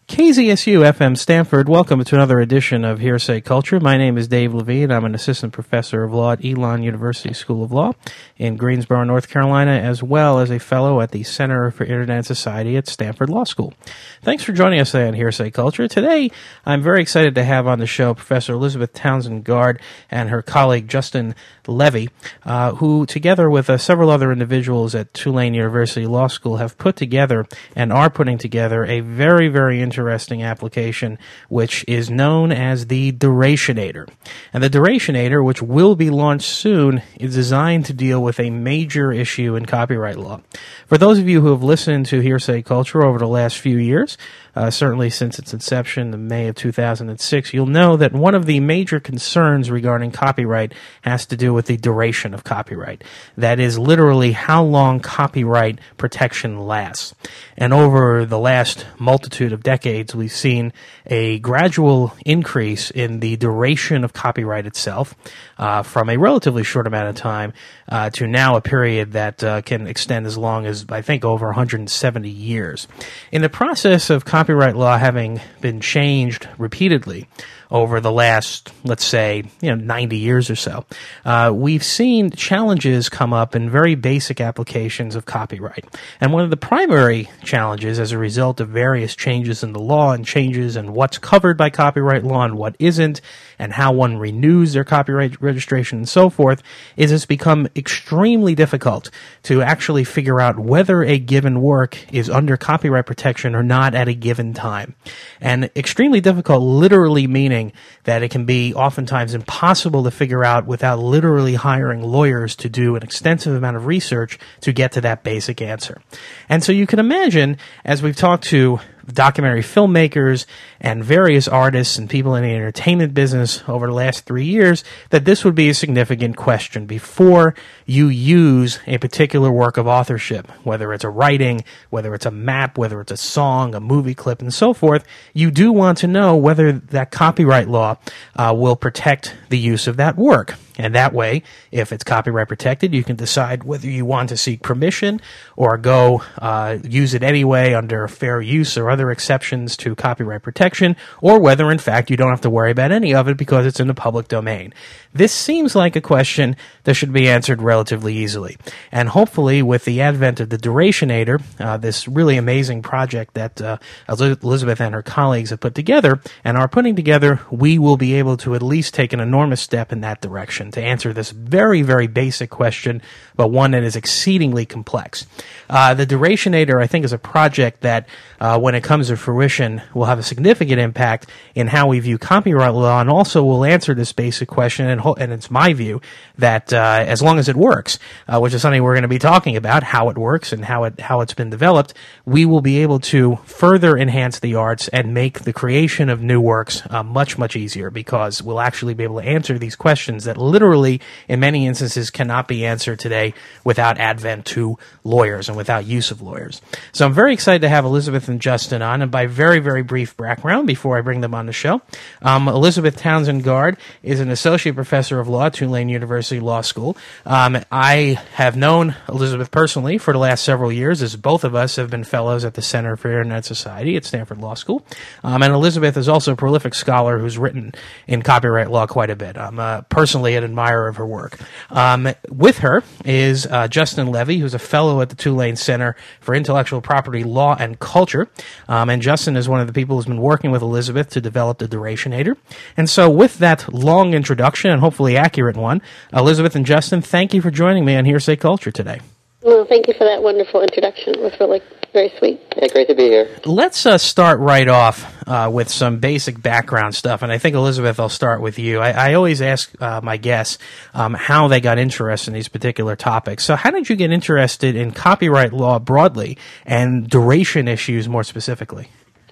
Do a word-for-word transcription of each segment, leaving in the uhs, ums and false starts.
K Z S U F M Stanford, welcome to another edition of Hearsay Culture. My name is Dave Levine. I'm an assistant professor of law at Elon University School of Law in Greensboro, North Carolina, as well as a fellow at the Center for Internet and Society at Stanford Law School. Thanks for joining us today on Hearsay Culture. Today, I'm very excited to have on the show Professor Elizabeth Townsend Gard and her colleague Justin Levy, uh, who together with uh, several other individuals at Tulane University Law School have put together and are putting together a very, very interesting application which is known as the Duratianator. And the Duratianator, which will be launched soon, is designed to deal with a major issue in copyright law. For those of you who have listened to Hearsay Culture over the last few years, Uh, certainly since its inception in May of two thousand six, you'll know that one of the major concerns regarding copyright has to do with the duration of copyright. That is literally how long copyright protection lasts. And over the last multitude of decades, we've seen a gradual increase in the duration of copyright itself uh, from a relatively short amount of time uh, to now a period that uh, can extend as long as, I think, over one hundred seventy years. In the process of copyright Copyright law having been changed repeatedly over the last, let's say, you know, ninety years or so, uh, we've seen challenges come up in very basic applications of copyright. And one of the primary challenges as a result of various changes in the law and changes in what's covered by copyright law and what isn't, and how one renews their copyright registration and so forth, is it's become extremely difficult to actually figure out whether a given work is under copyright protection or not at a given time. And extremely difficult literally meaning that it can be oftentimes impossible to figure out without literally hiring lawyers to do an extensive amount of research to get to that basic answer. And so you can imagine, as we've talked to documentary filmmakers and various artists and people in the entertainment business over the last three years, that this would be a significant question before you use a particular work of authorship, whether it's a writing, whether it's a map, whether it's a song, a movie clip, and so forth. You do want to know whether that copyright law uh, will protect the use of that work. And that way, if it's copyright protected, you can decide whether you want to seek permission or go uh, use it anyway under fair use or other exceptions to copyright protection, or whether, in fact, you don't have to worry about any of it because it's in the public domain. This seems like a question that should be answered relatively easily. And hopefully, with the advent of the Duratianator, uh, this really amazing project that uh, Elizabeth and her colleagues have put together and are putting together, we will be able to at least take an enormous step in that direction to answer this very, very basic question, but one that is exceedingly complex. Uh, the Duratianator, I think, is a project that, uh, when it comes to fruition, will have a significant impact in how we view copyright law, and also will answer this basic question, and, ho- and it's my view that uh, as long as it works, uh, which is something we're going to be talking about, how it works and how it how it's been developed, we will be able to further enhance the arts and make the creation of new works uh, much, much easier, because we'll actually be able to answer these questions that literally, in many instances, cannot be answered today without advent to lawyers and without use of lawyers. So I'm very excited to have Elizabeth and Justin on, and by very, very brief background before I bring them on the show, um, Elizabeth Townsend Gard is an associate professor of law at Tulane University Law School. Um, I have known Elizabeth personally for the last several years, as both of us have been fellows at the Center for Internet Society at Stanford Law School. Um, and Elizabeth is also a prolific scholar who's written in copyright law quite a bit. I'm uh, personally an admirer of her work. Um, with her is uh, Justin Levy, who's a fellow at the Tulane Center for Intellectual Property Law and Culture. Um, and Justin is one of the people who's been working with Elizabeth to develop the Duratianator. And so with that long introduction, and hopefully accurate one, Elizabeth and Justin, thank you for joining me on Hearsay Culture today. Well, thank you for that wonderful introduction. It was really very sweet. Yeah, great to be here. Let's uh, start right off uh, with some basic background stuff, and I think, Elizabeth, I'll start with you. I, I always ask uh, my guests um, how they got interested in these particular topics. So how did you get interested in copyright law broadly and duration issues more specifically?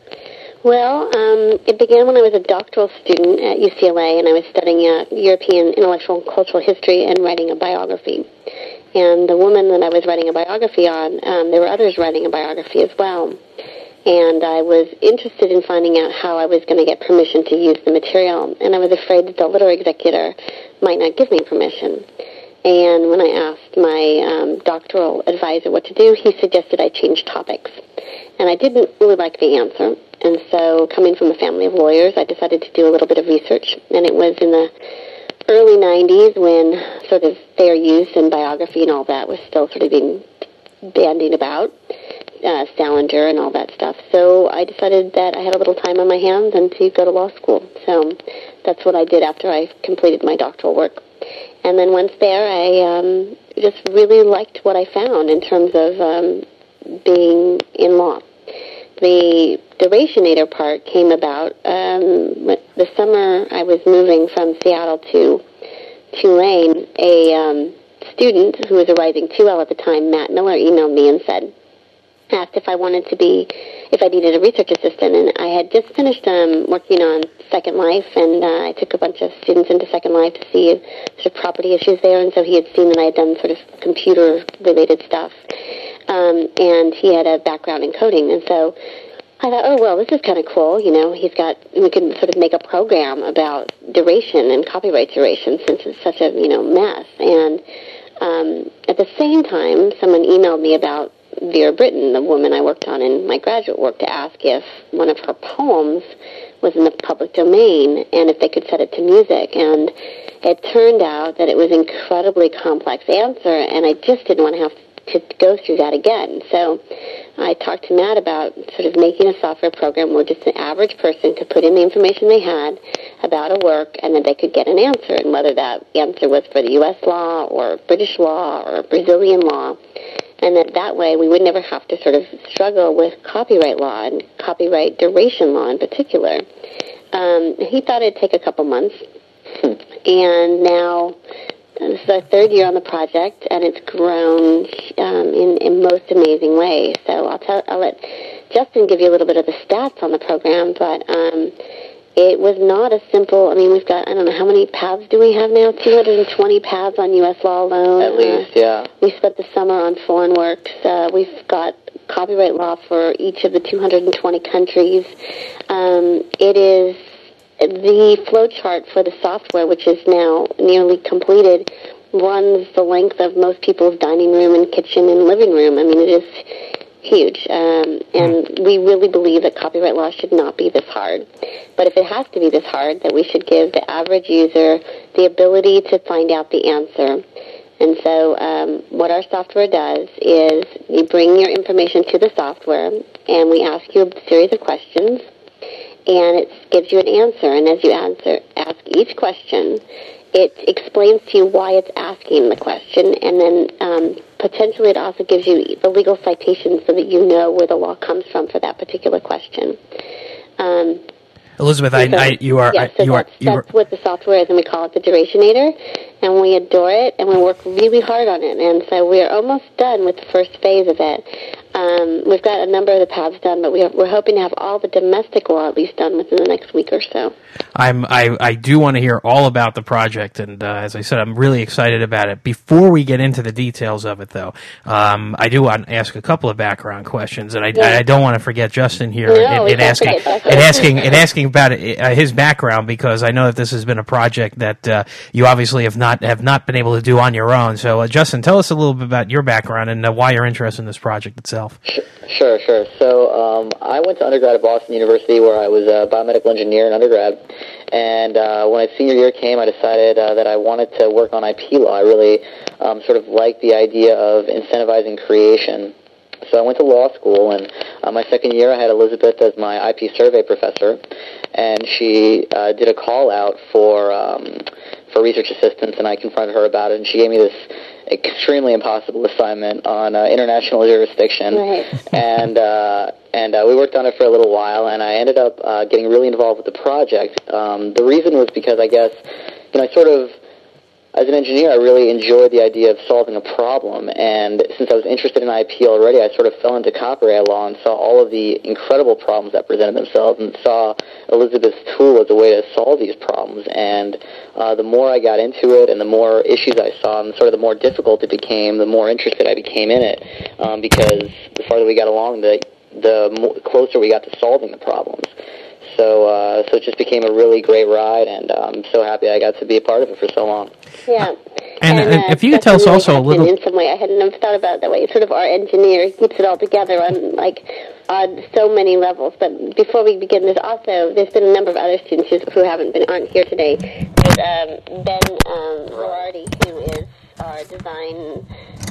Well, um, it began when I was a doctoral student at U C L A, and I was studying uh, European intellectual and cultural history and writing a biography. And the woman that I was writing a biography on, um, there were others writing a biography as well. And I was interested in finding out how I was going to get permission to use the material. And I was afraid that the literary executor might not give me permission. And when I asked my um, doctoral advisor what to do, he suggested I change topics. And I didn't really like the answer. and so coming from a family of lawyers, I decided to do a little bit of research, and it was in the early nineties when sort of fair use and biography and all that was still sort of being bandied about, uh, Salinger and all that stuff. So I decided that I had a little time on my hands and to go to law school. So that's what I did after I completed my doctoral work. And then once there, I um, just really liked what I found in terms of um, being in law. The Duratianator part came about um, the summer I was moving from Seattle to Tulane. A um, student who was a Rising two L at the time, Matt Miller, emailed me and said, asked if I wanted to be, if I needed a research assistant, and I had just finished um, working on Second Life, and uh, I took a bunch of students into Second Life to see sort of property issues there, and so he had seen that I had done sort of computer-related stuff, um, and he had a background in coding, and so I thought, oh, well, this is kind of cool, you know, he's got, we can sort of make a program about duration and copyright duration since it's such a, you know, mess, and um, at the same time, someone emailed me about Vera Brittain, the woman I worked on in my graduate work, to ask if one of her poems was in the public domain and if they could set it to music. And it turned out that it was an incredibly complex answer, and I just didn't want to have to go through that again. So I talked to Matt about sort of making a software program where just an average person could put in the information they had about a work, and then they could get an answer, and whether that answer was for the U S law or British law or Brazilian law. And that that way we would never have to sort of struggle with copyright law and copyright duration law in particular. Um, he thought it'd take a couple months, and now this is our third year on the project, and it's grown um, in, in most amazing ways. So I'll tell, I'll let Justin give you a little bit of the stats on the program, but um, it was not a simple, I mean, we've got, I don't know, how many paths do we have now? two hundred twenty paths on U S law alone. At least, uh, yeah. We spent the summer on foreign works. Uh, we've got copyright law for each of the two hundred twenty countries. Um, it is the flowchart for the software, which is now nearly completed, runs the length of most people's dining room and kitchen and living room. I mean, it is huge, um, and we really believe that copyright law should not be this hard. But if it has to be this hard, that we should give the average user the ability to find out the answer. And so um, what our software does is you bring your information to the software, and we ask you a series of questions, and it gives you an answer. And as you answer, ask each question, it explains to you why it's asking the question, and then um, potentially it also gives you the legal citation so that you know where the law comes from for that particular question. Um, Elizabeth, I, so, I, you are, yeah, so I, you that's, are, you that's what the software is, and we call it the Duratianator, and we adore it, and we work really hard on it, and so we're almost done with the first phase of it. Um, we've got a number of the paths done, but we have, we're hoping to have all the domestic law at least done within the next week or so. I'm, I, I do want to hear all about the project, and uh, as I said, I'm really excited about it. Before we get into the details of it, though, um, I do want to ask a couple of background questions, and I, yeah. I don't want to forget Justin here no, in, in asking and asking and asking about it, uh, his background, because I know that this has been a project that uh, you obviously have not have not been able to do on your own. So, uh, Justin, tell us a little bit about your background and uh, why you're interested in this project itself. Sure, sure. So um, I went to undergrad at Boston University, where I was a biomedical engineer in undergrad. And uh, when my senior year came, I decided uh, that I wanted to work on I P law. I really um, sort of liked the idea of incentivizing creation. So I went to law school, and uh, my second year I had Elizabeth as my I P survey professor, and she uh, did a call out for um, for research assistants, and I confronted her about it, and she gave me this extremely impossible assignment on uh, international jurisdiction, right. and uh, and uh, we worked on it for a little while, and I ended up uh, getting really involved with the project. Um, the reason was because I guess, you know, I sort of, as an engineer, I really enjoyed the idea of solving a problem, and since I was interested in I P already, I sort of fell into copyright law and saw all of the incredible problems that presented themselves, and saw Elizabeth's tool as a way to solve these problems. And uh, the more I got into it, and the more issues I saw, and sort of the more difficult it became, the more interested I became in it, um, because the farther we got along, the the more closer we got to solving the problems. So, uh, so it just became a really great ride, and uh, I'm so happy I got to be a part of it for so long. Yeah, And, and, and uh, if you could tell us really also a little... In some way, I hadn't never thought about it that way. It's sort of our engineer keeps it all together on, like, on so many levels. But before we begin, there's also, there's been a number of other students who, who haven't been, aren't here today. There's um, Ben um, Rorardi, who is our design...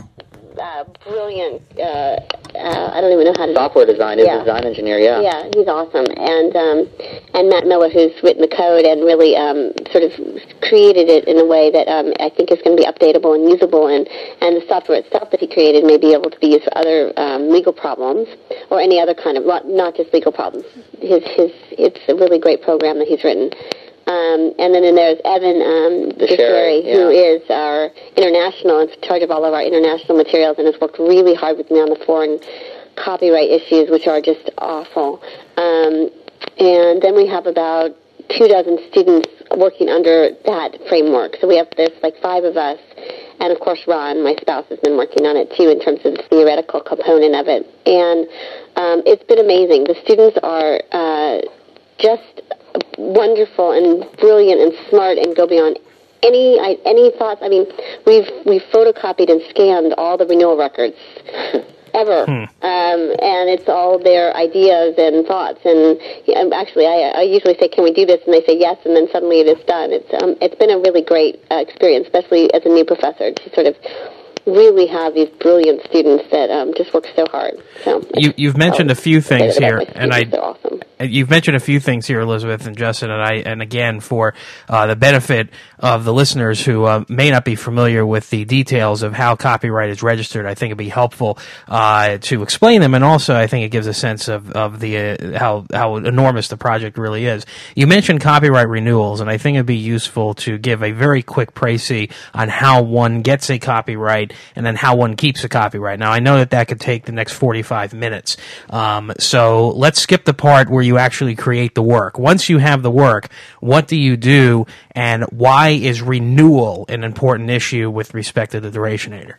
Uh, brilliant, uh, uh, I don't even know how to... Software design, is yeah. a design engineer, yeah. Yeah, he's awesome. And um, and Matt Miller, who's written the code and really um, sort of created it in a way that um, I think is going to be updatable and usable, and, and the software itself that he created may be able to be used for other um, legal problems or any other kind of, not just legal problems. His his It's a really great program that he's written. Um, and then, then there's Evan um, Deshary, yeah. who is our international, in charge of all of our international materials, and has worked really hard with me on the foreign copyright issues, which are just awful. Um, and then we have about two dozen students working under that framework. So we have, there's like five of us, and of course Ron, my spouse, has been working on it too in terms of the theoretical component of it. And um, it's been amazing. The students are uh, just wonderful and brilliant and smart and go beyond any any thoughts. I mean, we've we've photocopied and scanned all the renewal records ever, hmm. um, and it's all their ideas and thoughts. And um, actually, I, I usually say, "Can we do this?" And they say yes, and then suddenly it is done. It's um, it's been a really great uh, experience, especially as a new professor, to sort of really have these brilliant students that um, just work so hard. So you, you've mentioned a few things here, and I. They're awesome. You've mentioned a few things here, Elizabeth and Justin, and I, and again, for uh, the benefit of the listeners who uh, may not be familiar with the details of how copyright is registered, I think it'd be helpful uh, to explain them, and also I think it gives a sense of of the uh, how how enormous the project really is. You mentioned copyright renewals, and I think it'd be useful to give a very quick précis on how one gets a copyright and then how one keeps a copyright. Now, I know that that could take the next forty-five minutes, um, so let's skip the part where you actually create the work. Once you have the work, what do you do, and why is renewal an important issue with respect to the Duratianator?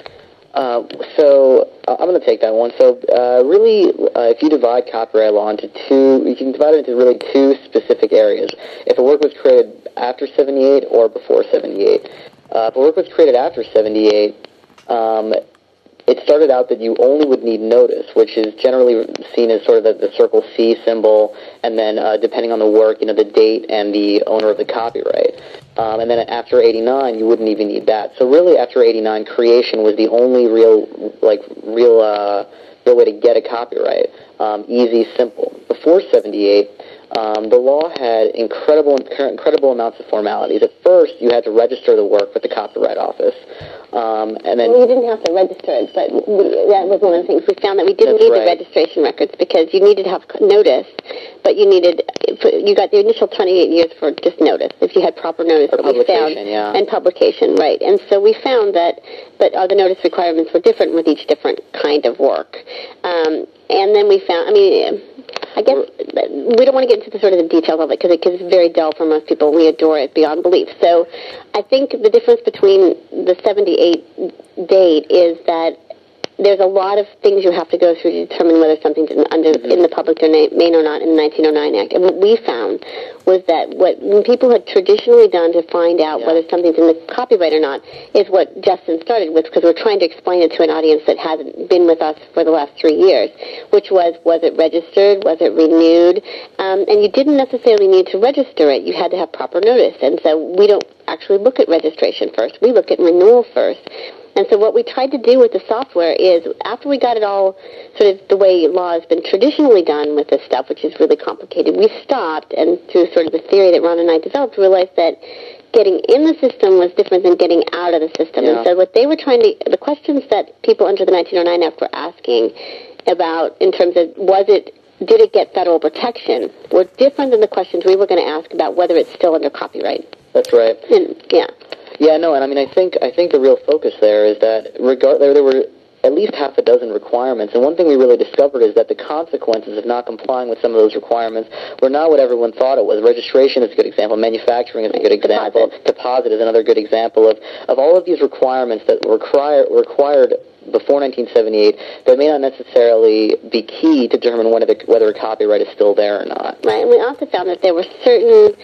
Uh, so uh, I'm going to take that one. So uh, really, uh, if you divide copyright law into two, you can divide it into really two specific areas. If a work was created after seventy-eight or before seventy-eight. Uh, if a work was created after seventy-eight, um, it started out that you only would need notice, which is generally seen as sort of the, the circle C symbol, and then uh, depending on the work, you know, the date and the owner of the copyright. Um, and then after eighty-nine, you wouldn't even need that. So really, after eighty-nine, creation was the only real, like, real, uh, real way to get a copyright. Um, easy, simple. Before seventy-eight, um, the law had incredible, incredible amounts of formalities. At first, you had to register the work with the Copyright Office. Um, and then well, you didn't have to register it, but we, that was one of the things we found, that we didn't That's need right. the registration records because you needed to have notice, but you needed you got the initial twenty-eight years for just notice if you had proper notice. For but we found, publication, yeah. and publication, right? And so we found that, but uh, the notice requirements were different with each different kind of work. Um, and then we found, I mean, I guess we don't want to get into the sort of the details of it because it, it's very dull for most people. We adore it beyond belief. So I think the difference between the seventy-eight date is that there's a lot of things you have to go through to determine whether something's in, under, in the public domain or not in the nineteen oh nine Act. And what we found was that what people had traditionally done to find out yeah. whether something's in the copyright or not is what Justin started with, because we're trying to explain it to an audience that hasn't been with us for the last three years, which was, was it registered? Was it renewed? Um, and you didn't necessarily need to register it. You had to have proper notice. And so we don't actually look at registration first. We look at renewal first. And so what we tried to do with the software is, after we got it all sort of the way law has been traditionally done with this stuff, which is really complicated, we stopped, and through sort of the theory that Ron and I developed, realized that getting in the system was different than getting out of the system. Yeah. And so what they were trying to, the questions that people under the nineteen oh nine Act were asking about in terms of, was it, did it get federal protection, were different than the questions we were going to ask about whether it's still under copyright. That's right. And, yeah. Yeah, no, and I mean, I think I think the real focus there is that regard there, there were at least half a dozen requirements, and one thing we really discovered is that the consequences of not complying with some of those requirements were not what everyone thought it was. Registration is a good example. Manufacturing is a good example. Deposit, Deposit is another good example of, of all of these requirements that were require, required before nineteen seventy-eight that may not necessarily be key to determine whether, the, whether a copyright is still there or not. Right, and we also found that there were certain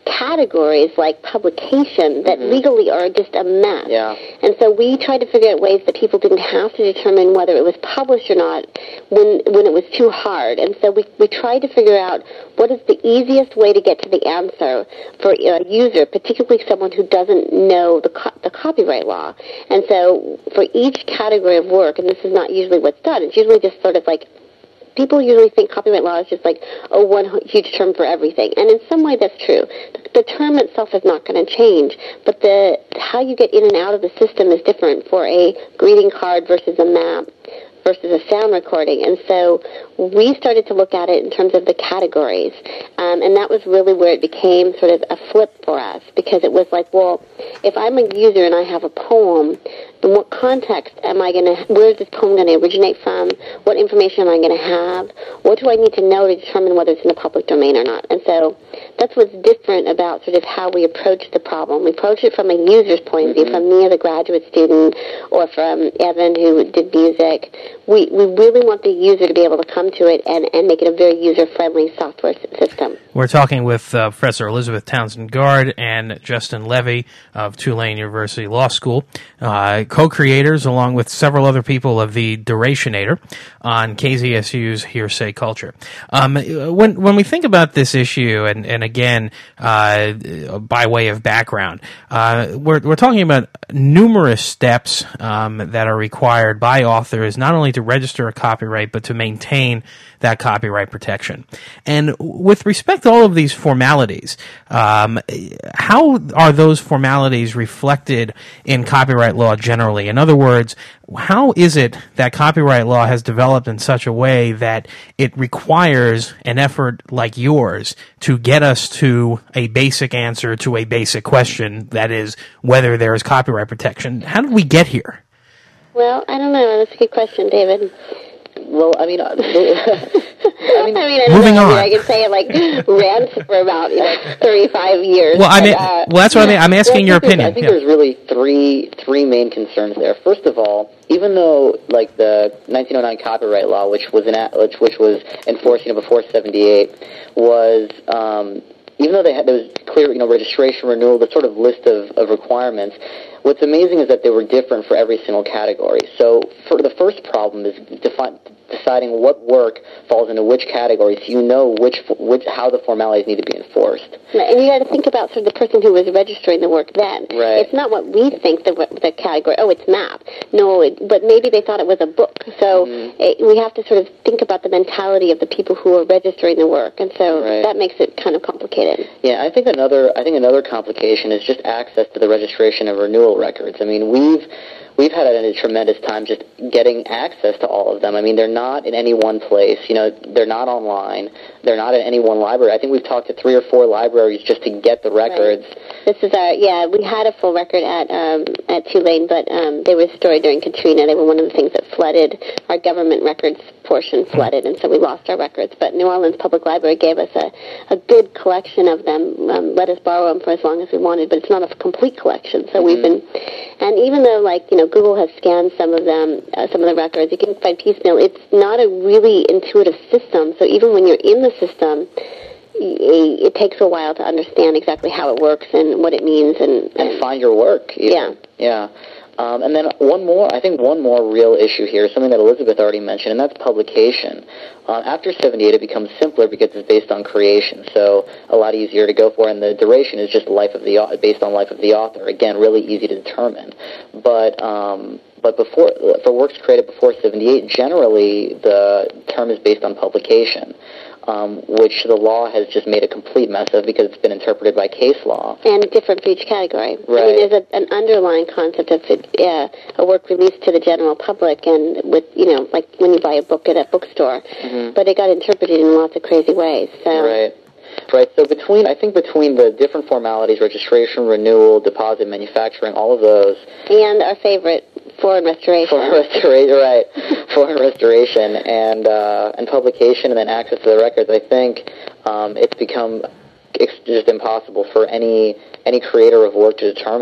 categories like publication that Mm-hmm. legally are just a mess. Yeah. And so we tried to figure out ways that people didn't have to determine whether it was published or not when when it was too hard. And so we, we tried to figure out what is the easiest way to get to the answer for a user, particularly someone who doesn't know the co- the copyright law. And so for each category of work, and this is not usually what's done, it's usually just sort of like people usually think copyright law is just like, oh, one huge term for everything. And in some way that's true. The term itself is not going to change, but the how you get in and out of the system is different for a greeting card versus a map versus a sound recording. And so we started to look at it in terms of the categories. Um, and that was really where it became sort of a flip for us, because it was like, well, if I'm a user and I have a poem, in what context am I going to, where is this poem going to originate from? What information am I going to have? What do I need to know to determine whether it's in the public domain or not? And so that's what's different about sort of how we approach the problem. We approach it from a user's point of view, from me as a graduate student, or from Evan who did music. We, we really want the user to be able to come to it and, and make it a very user-friendly software system. We're talking with uh, Professor Elizabeth Townsend Gard and Justin Levy of Tulane University Law School, uh, co-creators along with several other people of the Duratiinator on K Z S U's Hearsay Culture. Um, when when we think about this issue, and, and again, uh, by way of background, uh, we're, we're talking about numerous steps um, that are required by authors, not only to register a copyright, but to maintain that copyright protection. And with respect to all of these formalities, um, how are those formalities reflected in copyright law generally? In other words, how is it that copyright law has developed in such a way that it requires an effort like yours to get us to a basic answer to a basic question, that is, whether there is copyright protection? How did we get here? Well, I don't know. That's a good question, David. Well, I mean, uh, I mean, I mean, I don't moving know. on. I, mean, I could say it like rant for about you know thirty-five years. Well, I but, mean, uh, well, that's what I mean. I'm asking well, your I think opinion. I think Yeah. there's really three three main concerns there. First of all, even though like the nineteen oh nine copyright law, which was in, which which was enforced you know before seventy-eight, was um, even though they had there was clear you know registration renewal, the sort of list of, of requirements. What's amazing is that they were different for every single category. So for the first problem is defi- deciding what work falls into which category, so you know which which how the formalities need to be enforced. And you got to think about sort of the person who was registering the work then. Right. It's not what we think the the category. Oh, it's map. No, it, but maybe they thought it was a book. So Mm-hmm. it, we have to sort of think about the mentality of the people who are registering the work, and so Right. that makes it kind of complicated. Yeah, I think another I think another complication is just access to the registration and renewal records. I mean, we've we've had a tremendous time just getting access to all of them. I mean, they're not in any one place. You know, they're not online. They're not in any one library. I think we've talked to three or four libraries just to get the records. Right. This is our yeah. We had a full record at um, at Tulane, but um, they were destroyed during Katrina. They were one of the things that flooded. Our government records portion flooded, and so we lost our records. But New Orleans Public Library gave us a, a good collection of them. Um, let us borrow them for as long as we wanted, but it's not a complete collection. So mm-hmm. we've been, and even though like you know Google has scanned some of them, uh, some of the records, you can find piecemeal. It's not a really intuitive system. So even when you're in the system, it takes a while to understand exactly how it works and what it means, and, and, and find your work. Even. Yeah, yeah. Um, and then one more, I think one more real issue here is something that Elizabeth already mentioned, and that's publication. Uh, after seventy-eight, it becomes simpler because it's based on creation, so a lot easier to go for, and the duration is just life of the based on life of the author. Again, really easy to determine. But um, but before for works created before seventy-eight, generally the term is based on publication. Um, which the law has just made a complete mess of because it's been interpreted by case law. And different for each category. Right. I mean, there's a, an underlying concept of it, uh, a work released to the general public, and with, you know, like when you buy a book at a bookstore. Mm-hmm. But it got interpreted in lots of crazy ways. So. Right. Right, so between, I think between the different formalities, registration, renewal, deposit, manufacturing, all of those. And our favorite, foreign restoration. Foreign restoration, right. Foreign restoration and uh, and publication and then access to the records, I think um, it's become it's just impossible for any any creator of work to determine,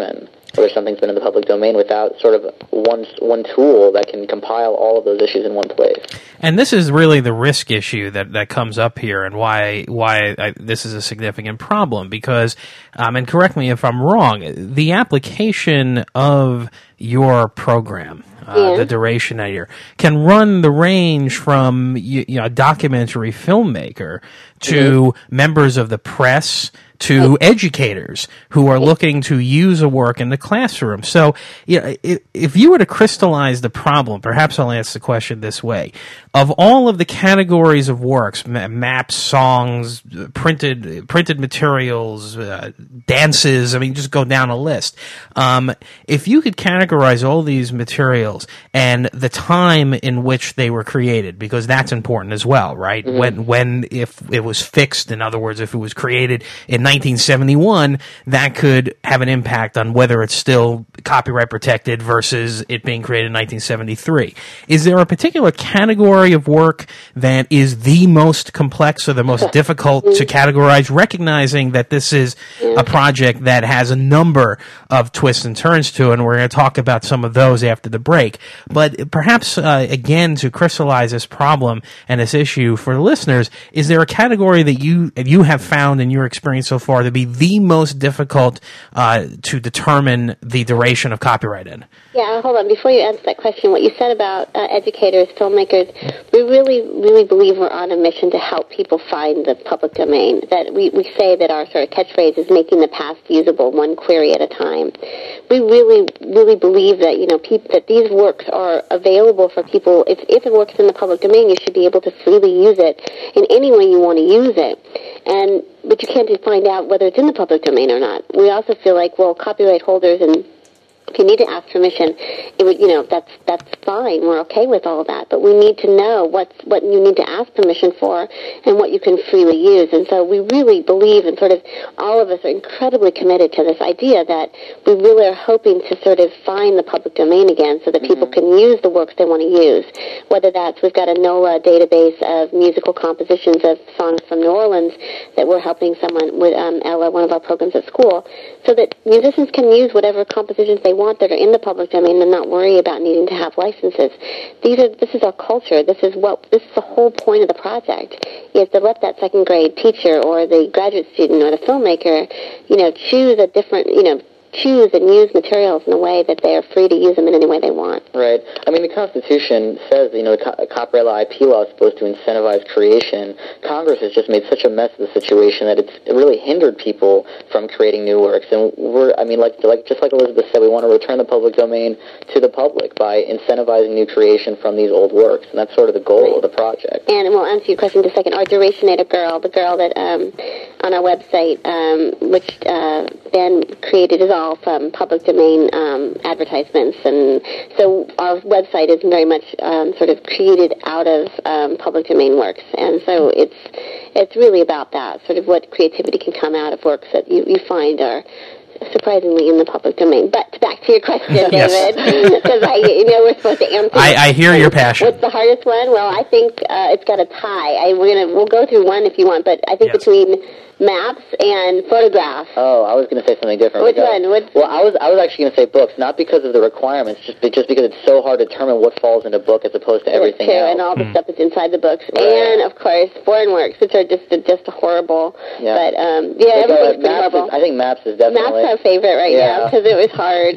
whether something's been in the public domain, without sort of one one tool that can compile all of those issues in one place. And this is really the risk issue that, that comes up here, and why why I, this is a significant problem. Because, um, and correct me if I'm wrong, the application of your program, uh, yeah. the duration editor, can run the range from you, you know, a documentary filmmaker to mm-hmm. members of the press, to educators who are looking to use a work in the classroom. So, you know, if, if you were to crystallize the problem, perhaps I'll ask the question this way. Of all of the categories of works, ma- maps, songs, printed printed materials, uh, dances, I mean, just go down a list. Um, if you could categorize all these materials and the time in which they were created, because that's important as well, right? Mm-hmm. When, when, if it was fixed, in other words, if it was created in nineteen seventy-one, that could have an impact on whether it's still copyright protected versus it being created in nineteen seventy-three. Is there a particular category of work that is the most complex or the most difficult to categorize, recognizing that this is a project that has a number of twists and turns to it, and we're going to talk about some of those after the break. But perhaps, uh, again, to crystallize this problem and this issue for the listeners, is there a category that you you have found in your experience so far to be the most difficult uh, to determine the duration of copyright in? Yeah, hold on. Before you answer that question, what you said about uh, educators, filmmakers, we really, really believe we're on a mission to help people find the public domain. That we, we say that our sort of catchphrase is making the past usable, one query at a time. We really, really believe that, you know, peop- that these works are available for people. If, if it works in the public domain, you should be able to freely use it in any way you want to use it. And but you can't find out whether it's in the public domain or not. We also feel like, well, copyright holders, and if you need to ask permission, it would, you know, that's that's fine. We're okay with all of that. But we need to know what's, what you need to ask permission for and what you can freely use. And so we really believe, and sort of all of us are incredibly committed to this idea that we really are hoping to sort of find the public domain again so that mm-hmm. people can use the works they want to use. Whether that's, we've got a NOLA database of musical compositions of songs from New Orleans that we're helping someone with, um, Ella, one of our programs at school, so that musicians can use whatever compositions they want that are in the public domain and not worry about needing to have licenses. These are, this is our culture. This is what, this is the whole point of the project, is to let that second grade teacher or the graduate student or the filmmaker, you know, choose a different, you know, choose and use materials in a way that they are free to use them in any way they want. Right. I mean, the Constitution says, you know, the co- copyright law, I P law is supposed to incentivize creation. Congress has just made such a mess of the situation that it's really hindered people from creating new works. And we're, I mean, like, like just like Elizabeth said, we want to return the public domain to the public by incentivizing new creation from these old works. And that's sort of the goal right. of the project. And we'll answer your question in a second. Our Duratiinator girl, the girl that um, on our website, um, which uh, Ben created, is all from public domain um, advertisements, and so our website is very much um, sort of created out of um, public domain works, and so it's it's really about that, sort of what creativity can come out of works that you, you find are surprisingly in the public domain. But back to your question, David, because I, you know, we're supposed to answer. I, I hear your passion. What's the hardest one? Well, I think uh, it's got a tie. I, we're gonna we'll go through one if you want, but I think yes. between maps and photographs. Oh, I was going to say something different. Which because, one? What's well, I was I was actually going to say books, not because of the requirements, just just because it's so hard to determine what falls into a book as opposed to everything too, else. And all the hmm. stuff that's inside the books, right. and of course foreign works, which are just just horrible. Yeah. But um, yeah, but, everything's uh, pretty horrible. Is, I think maps is definitely maps our favorite right yeah. now because it was hard.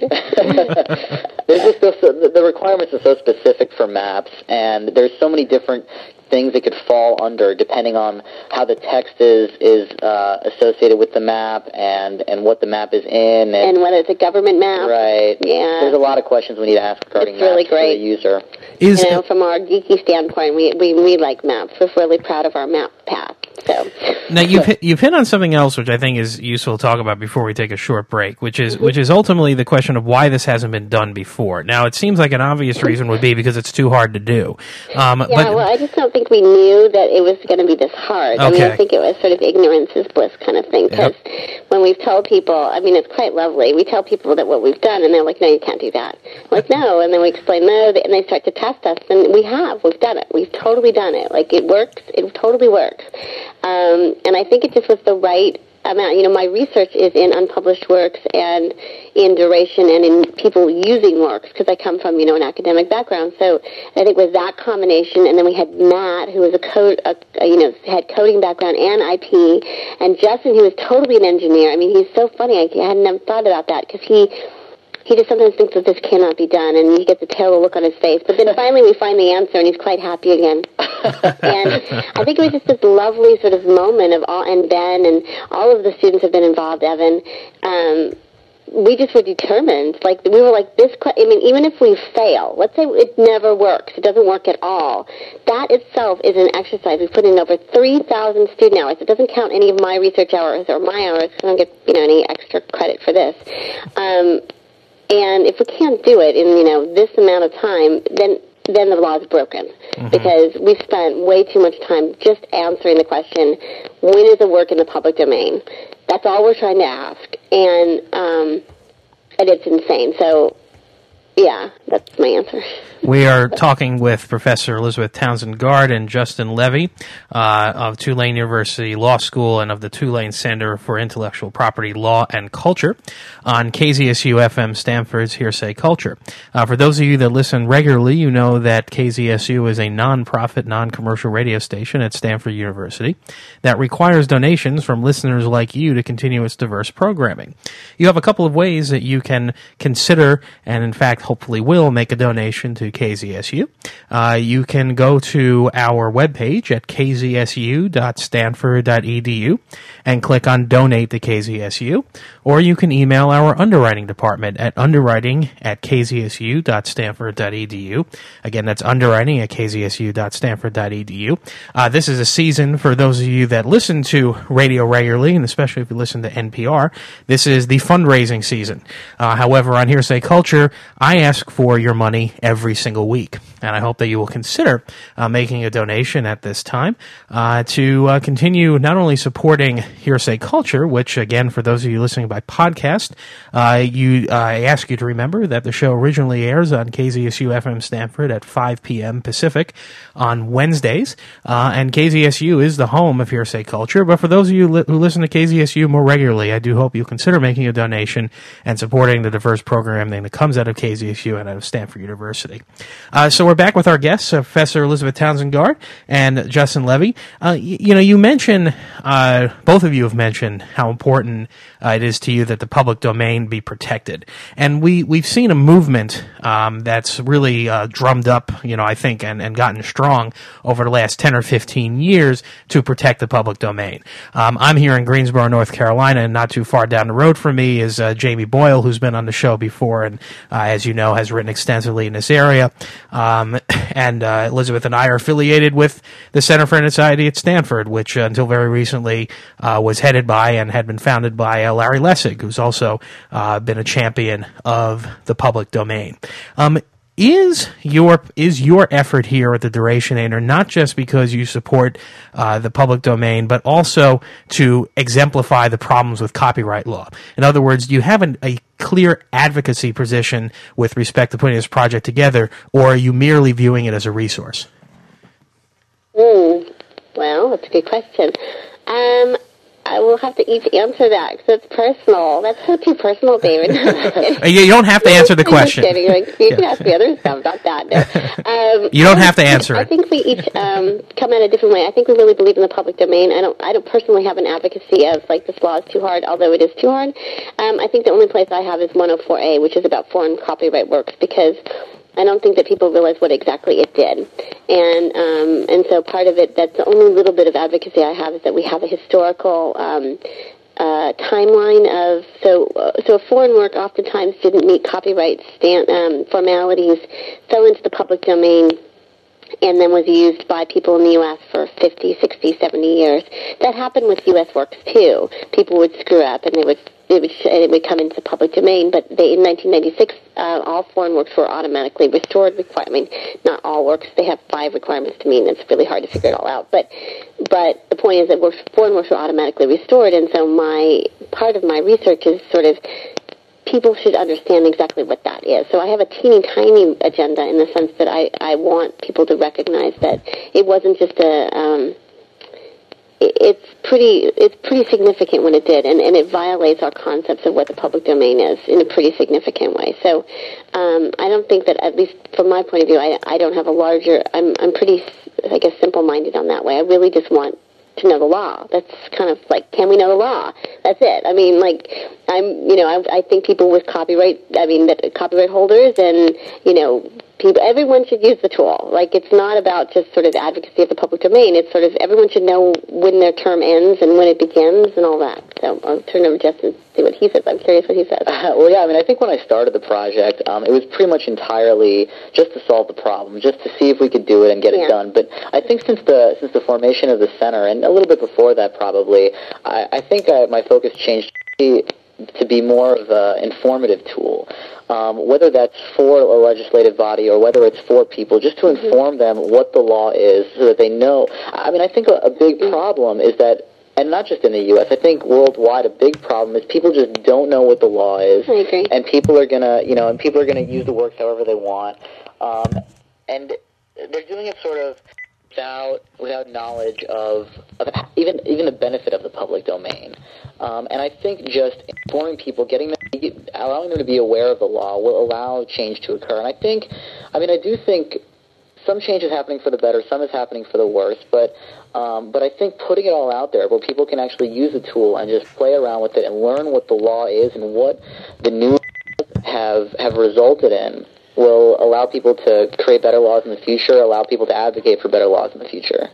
There's just so, the requirements are so specific for maps, and there's so many different things that could fall under depending on how the text is is uh, associated with the map and, and what the map is in. And, and whether it's a government map. Right. Yeah. There's a lot of questions we need to ask regarding it's really maps great. for the user. Is you know, from our geeky standpoint, we, we, we like maps. We're really proud of our map path. So. Now you've hit, you've hit on something else which I think is useful to talk about before we take a short break, which is mm-hmm. which is ultimately the question of why this hasn't been done before. Now it seems like an obvious reason would be because it's too hard to do. Um, yeah, but, well, I just don't think we knew that it was going to be this hard. Okay. I mean, I think it was sort of ignorance is bliss kind of thing. Because yep. when we've told people, I mean, it's quite lovely. We tell people that what we've done, and they're like, "No, you can't do that." I'm like, no, and then we explain no, and they start to test us, and we have, we've done it. We've totally done it. Like it works. It totally works. Um, and I think it just was the right amount. You know, my research is in unpublished works and in duration and in people using works because I come from, you know, an academic background. So I think with that combination, and then we had Matt, who was a code, a, a, you know, had coding background and I P, and Justin, who was totally an engineer. I mean, he's so funny. I, I hadn't never thought about that because he. He just sometimes thinks that this cannot be done, and he gets a terrible look on his face. But then finally we find the answer, and he's quite happy again. And I think it was just this lovely sort of moment of all, and Ben and all of the students have been involved, Evan. Um, we just were determined. Like, we were like, this, I mean, even if we fail, let's say it never works, it doesn't work at all, that itself is an exercise. We've put in over three thousand student hours. It doesn't count any of my research hours or my hours, because I don't get, you know, any extra credit for this. Um, And if we can't do it in, you know, this amount of time, then then the law is broken. Mm-hmm. Because we spent way too much time just answering the question, when is a work in the public domain? That's all we're trying to ask. And, um, and it's insane. So, yeah, that's my answer. We are talking with Professor Elizabeth Townsend Gard and Justin Levy uh, of Tulane University Law School and of the Tulane Center for Intellectual Property Law and Culture on K Z S U F M Stanford's Hearsay Culture. Uh, for those of you that listen regularly, you know that K Z S U is a non-profit, non-commercial radio station at Stanford University that requires donations from listeners like you to continue its diverse programming. You have a couple of ways that you can consider and, in fact, hopefully will make a donation to K Z S U. Uh, you can go to our webpage at k z s u dot stanford dot e d u and click on Donate to K Z S U, or you can email our underwriting department at underwriting at k z s u dot stanford dot e d u. Again, that's underwriting at k z s u dot stanford dot e d u. Uh, this is a season for those of you that listen to radio regularly, and especially if you listen to N P R, this is the fundraising season. Uh, however, on Hearsay Culture, I ask for your money every single week, and I hope that you will consider uh, making a donation at this time uh, to uh, continue not only supporting Hearsay Culture, which, again, for those of you listening by podcast, uh, you uh, I ask you to remember that the show originally airs on K Z S U F M Stanford at five p.m. Pacific on Wednesdays, uh, and K Z S U is the home of Hearsay Culture. But for those of you li- who listen to K Z S U more regularly, I do hope you consider making a donation and supporting the diverse programming that comes out of K Z S U and out of Stanford University. Uh, so we're back with our guests, uh, Professor Elizabeth Townsend Gard and Justin Levy. Uh, y- you know, you mentioned, uh, both of you have mentioned how important uh, it is to you that the public domain be protected. And we, we've seen a movement um, that's really uh, drummed up, you know, I think, and, and gotten strong over the last ten or fifteen years to protect the public domain. Um, I'm here in Greensboro, North Carolina, and not too far down the road from me is uh, Jamie Boyle, who's been on the show before and, uh, as you know, has written extensively in this area. Um, and uh, Elizabeth and I are affiliated with the Center for Society at Stanford, which uh, until very recently uh, was headed by and had been founded by uh, Larry Lessig, who's also uh, been a champion of the public domain. Um, Is your is your effort here at the Durationator not just because you support uh, the public domain, but also to exemplify the problems with copyright law? In other words, do you have an, a clear advocacy position with respect to putting this project together, or are you merely viewing it as a resource? Mm, well, that's a good question. Um, I will have to each answer that because it's personal. That's so too personal, David. You don't have to answer the question. Like, you can ask me other stuff about that. No. Um, you don't have to answer I, it. I think we each um, come at a different way. I think we really believe in the public domain. I don't. I don't personally have an advocacy of like this law is too hard, although it is too hard. Um, I think the only place I have is one oh four A, which is about foreign copyright works, because I don't think that people realize what exactly it did. And um, and so part of it, that's the only little bit of advocacy I have, is that we have a historical um, uh, timeline of, so uh, so a foreign work oftentimes didn't meet copyright stand, um, formalities, fell into the public domain, and then was used by people in the U S for fifty, sixty, seventy years. That happened with U S works, too. People would screw up, and they would it would, it would come into the public domain, but they, in nineteen ninety-six, uh, all foreign works were automatically restored. I mean, not all works. They have five requirements to meet, and it's really hard to figure it all out. But but the point is that works, foreign works were automatically restored, and so my part of my research is sort of people should understand exactly what that is. So I have a teeny tiny agenda in the sense that I, I want people to recognize that it wasn't just a... Um, it's pretty it's pretty significant when it did, and, and it violates our concepts of what the public domain is in a pretty significant way. So um, I don't think that, at least from my point of view, I, I don't have a larger, I'm, I'm pretty, I guess, simple-minded on that way. I really just want to know the law. That's kind of like, can we know the law? That's it. I mean, like, I'm, you know, I, I think people with copyright, I mean, that copyright holders and, you know, people, everyone should use the tool. Like, it's not about just sort of advocacy of the public domain. It's sort of, everyone should know when their term ends and when it begins and all that. So I'll turn over to Jeff and see what he says. I'm curious what he says. Uh, well, yeah, I mean, I think when I started the project, um, it was pretty much entirely just to solve the problem, just to see if we could do it and get yeah. it done. But I think since the since the formation of the center, and a little bit before that probably, I, I think uh, my focus changed to be, to be more of an informative tool. Um, whether that's for a legislative body or whether it's for people, just to mm-hmm. inform them what the law is so that they know. I mean, I think a, a big mm-hmm. problem is that, and not just in the U S, I think worldwide a big problem is people just don't know what the law is. I agree. And people are going to, you know, and people are going to use the works however they want. Um, and they're doing it sort of without without knowledge of, of even even the benefit of the public domain. Um, and I think just informing people, getting them, allowing them to be aware of the law will allow change to occur. And I think, I mean, I do think some change is happening for the better, some is happening for the worse, but um, but I think putting it all out there where people can actually use the tool and just play around with it and learn what the law is and what the new have have resulted in will allow people to create better laws in the future, allow people to advocate for better laws in the future.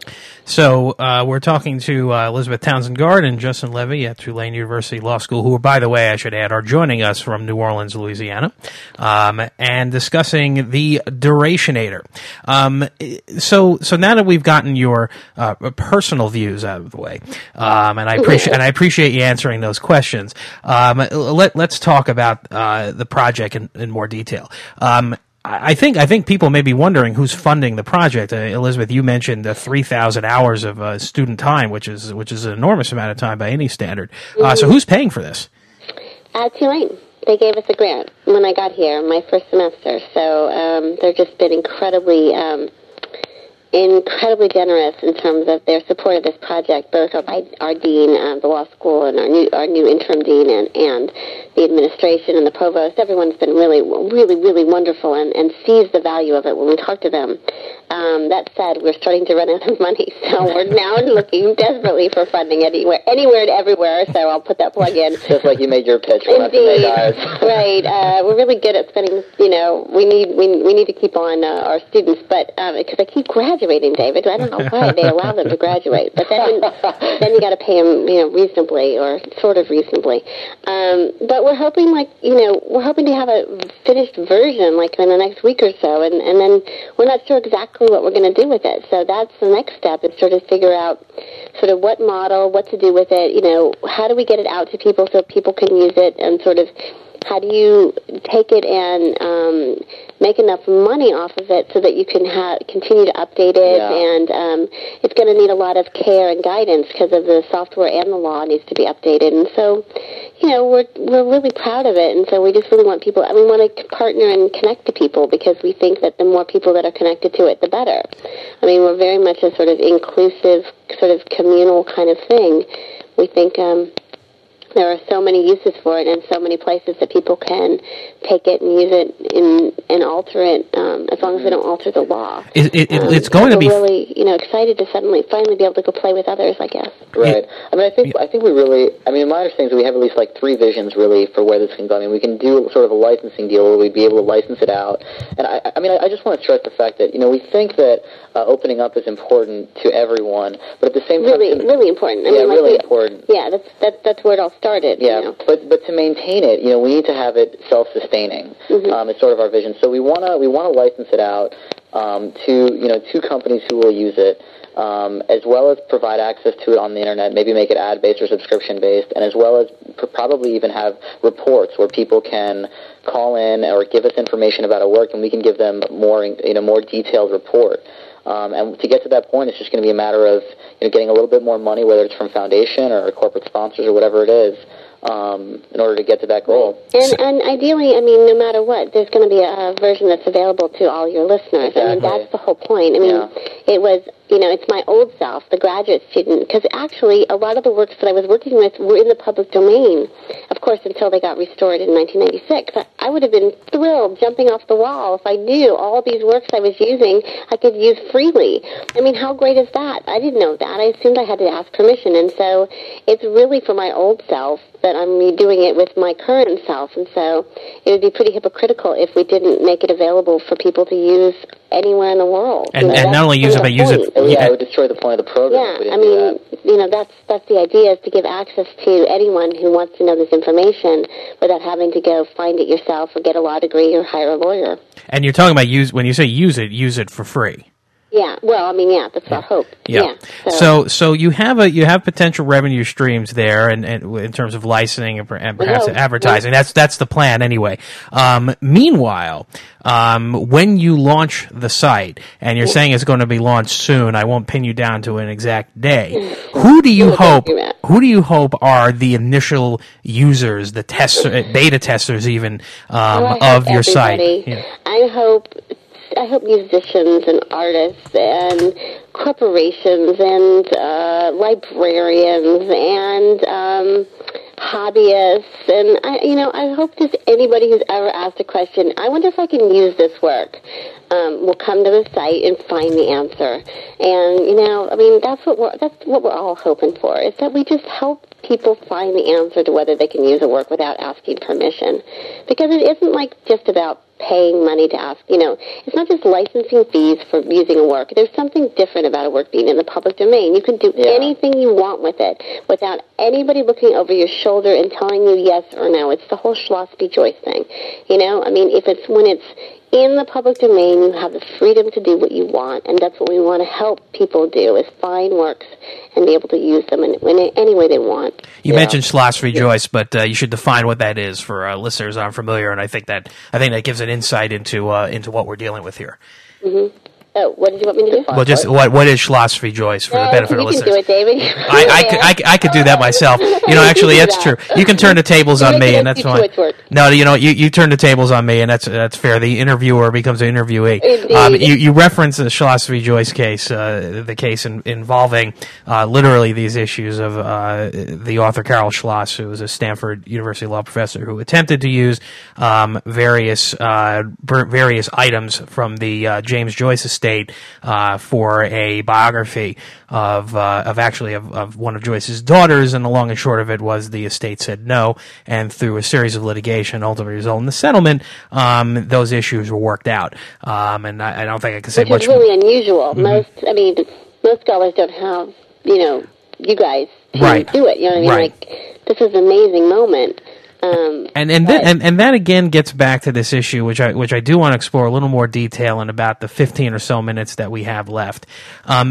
So uh, we're talking to uh, Elizabeth Townsend-Guard and Justin Levy at Tulane University Law School, who, by the way, I should add, are joining us from New Orleans, Louisiana, um, and discussing the Durationator. Um, so, so now that we've gotten your uh, personal views out of the way, um, and I appreciate and I appreciate you answering those questions. Um, let, let's talk about uh, the project in, in more detail. Um, I think I think people may be wondering who's funding the project. Uh, Elizabeth, you mentioned uh, three thousand hours of uh, student time, which is which is an enormous amount of time by any standard. Uh, mm-hmm. So who's paying for this? Uh, Tulane. They gave us a grant when I got here, my first semester. So um, they've just been incredibly um, incredibly generous in terms of their support of this project, both our, our dean of the law school and our new our new interim dean and, and the administration and the provost. Everyone's been really, really, really wonderful and, and sees the value of it when we talk to them. Um, that said, we're starting to run out of money, so we're now looking desperately for funding anywhere, anywhere and everywhere, so I'll put that plug in. Just like you made your pitch. Indeed. Right. Uh, we're really good at spending, you know, we need we, we need to keep on uh, our students, but because um, they keep graduating, David. I don't know why they allow them to graduate, but then then you got to pay them, you know, reasonably or sort of reasonably. Um, but we're hoping, like, you know, we're hoping to have a finished version, like, in the next week or so, and, and then we're not sure exactly what we're going to do with it. So that's the next step, is sort of figure out sort of what model, what to do with it, you know, how do we get it out to people so people can use it, and sort of how do you take it and um, make enough money off of it so that you can ha- continue to update it, yeah. and um, it's going to need a lot of care and guidance because of the software and the law needs to be updated. And so, you know, we're we're really proud of it, and so we just really want people, I mean, we want to partner and connect to people because we think that the more people that are connected to it, the better. I mean, we're very much a sort of inclusive, sort of communal kind of thing. We think um, there are so many uses for it and so many places that people can take it and use it in, and alter it, um, as long as they don't alter the law. It, it, um, it's going so to be we're really, you know, excited to suddenly finally be able to go play with others, I guess. Right. I mean, I think I think we really. I mean, my understanding is we have at least like three visions really for where this can go. I mean, we can do sort of a licensing deal where we'd be able to license it out. And I, I mean, I, I just want to stress the fact that, you know, we think that uh, opening up is important to everyone, but at the same time, really, to, really important. I yeah, mean, like really we, important. Yeah, that's that, that's where it all started. Yeah, you know? but but to maintain it, you know, we need to have it self-sustaining. Mm-hmm. Um, it's sort of our vision. So we wanna we wanna license it out um, to you know two companies who will use it. Um, as well as provide access to it on the internet, maybe make it ad-based or subscription-based, and as well as pr- probably even have reports where people can call in or give us information about a work, and we can give them more, you know, more detailed report. Um, and to get to that point, it's just going to be a matter of, you know, getting a little bit more money, whether it's from foundation or corporate sponsors or whatever it is, um, in order to get to that goal. And, and ideally, I mean, no matter what, there's going to be a version that's available to all your listeners. Exactly. I mean, that's the whole point. I mean, yeah. it was you know, it's my old self, the graduate student, because actually a lot of the works that I was working with were in the public domain, of course, until they got restored in nineteen ninety-six. I would have been thrilled, jumping off the wall, if I knew all these works I was using I could use freely. I mean, how great is that? I didn't know that. I assumed I had to ask permission, and so it's really for my old self that I'm doing it with my current self, and so it would be pretty hypocritical if we didn't make it available for people to use anywhere in the world. And, you know, and not only use it, but use it. Oh, yeah, it would destroy the point of the program. Yeah, if we I didn't do mean, that. you know, that's that's the idea, is to give access to anyone who wants to know this information without having to go find it yourself or get a law degree or hire a lawyer. And you're talking about use when you say use it, use it for free. Yeah, well, I mean, yeah, that's our hope. Yeah. yeah so. so, so you have a you have potential revenue streams there, and, and in terms of licensing and, per, and perhaps Yeah. advertising. That's that's the plan anyway. Um, meanwhile, um, when you launch the site, and you're saying it's going to be launched soon, I won't pin you down to an exact day. Who do you hope? Who do you hope are the initial users, the tester, beta testers, even um, Well, I of hope your everybody. site? Yeah. I hope. I hope musicians and artists and corporations and uh, librarians and um, hobbyists and I, you know, I hope just anybody who's ever asked a question, I wonder if I can use this work, um, will come to the site and find the answer. And you know, I mean, that's what we're that's what we're all hoping for, is that we just help people find the answer to whether they can use a work without asking permission, because it isn't like just about paying money to ask, you know, it's not just licensing fees for using a work. There's something different about a work being in the public domain. You can do Yeah. anything you want with it without anybody looking over your shoulder and telling you yes or no. It's the whole Schloss v. Joyce thing. You know, I mean, if it's when it's in the public domain, you have the freedom to do what you want, and that's what we want to help people do, is find works and be able to use them in, in any way they want. You Yeah. mentioned Schloss v. Joyce, but uh, you should define what that is for uh, listeners who aren't familiar, and I think that I think that gives an insight into uh, into what we're dealing with here. Mm-hmm. Oh, what did you want me to do? Well, just what what is Schloss v. Joyce for the No, benefit you of listeners? can do it, David. I, I, could, I, could, I could do that myself. You know, actually, You can that's do true. that. You can turn the tables on You're me, making and us that's do too fine. much work. No, you know, you, you turn the tables on me, and that's that's fair. The interviewer becomes an interviewee. Indeed. Um, you, you reference the Schloss v. Joyce case, uh, the case in, involving uh, literally these issues of uh, the author Carol Schloss, who was a Stanford University law professor who attempted to use um, various uh, b- various items from the uh, James Joyce estate uh, for a biography of uh, of actually of, of one of Joyce's daughters, and the long and short of it was the estate said no, and through a series of litigation ultimately resulted in the settlement, um, those issues were worked out. Um, and I, I don't think I can say Which much is more. really unusual. Most, I mean, most scholars don't have, you know, you guys to Right. do it. You know what I mean? Right. Like, this is an amazing moment. Um, And and, but- that, and and that again gets back to this issue, which I which I do want to explore a little more detail in about the fifteen or so minutes that we have left. Um,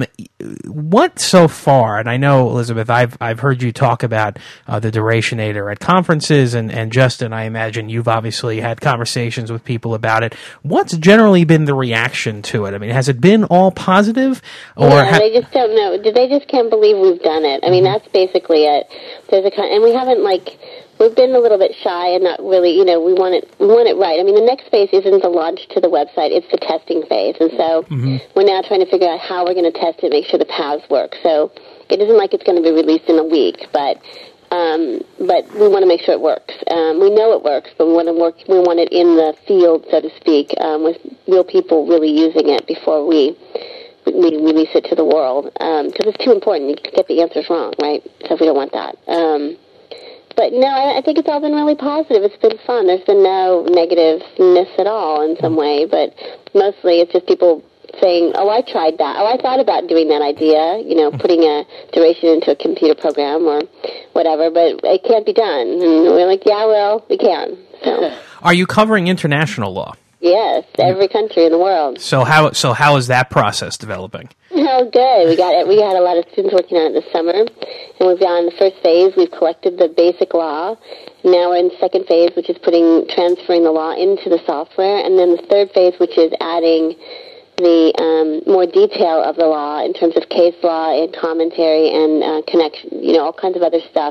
what so far? And I know, Elizabeth, I've I've heard you talk about uh, the Durationator at conferences, and and Justin, I imagine you've obviously had conversations with people about it. What's generally been the reaction to it? I mean, has it been all positive, or yeah, ha- they just don't know. They just can't believe we've done it. I mean, that's basically it. There's a kind, and we haven't like. We've been a little bit shy and not really, you know, we want it, we want it right. I mean, the next phase isn't the launch to the website; it's the testing phase, and so Mm-hmm. we're now trying to figure out how we're going to test it, make sure the paths work. So it isn't like it's going to be released in a week, but um, but we want to make sure it works. Um, we know it works, but we want to work. We want it in the field, so to speak, um, with real people really using it before we. we release it to the world, because it's too important. You could get the answers wrong, right? So we don't want that. Um, but no, I, I think it's all been really positive. It's been fun. There's been no negativeness at all in some way, but mostly it's just people saying, oh, I tried that. Oh, I thought about doing that idea, you know, putting a duration into a computer program or whatever, but it can't be done. And we're like, yeah, well, we can. So, are you covering international law? yes, every country in the world. So how so how is that process developing? Oh, good. We got it. We had a lot of students working on it this summer, and we've gone the first phase. We've collected the basic law. Now we're in the second phase, which is putting transferring the law into the software, and then the third phase, which is adding the um, more detail of the law in terms of case law and commentary and uh, connection. You know, all kinds of other stuff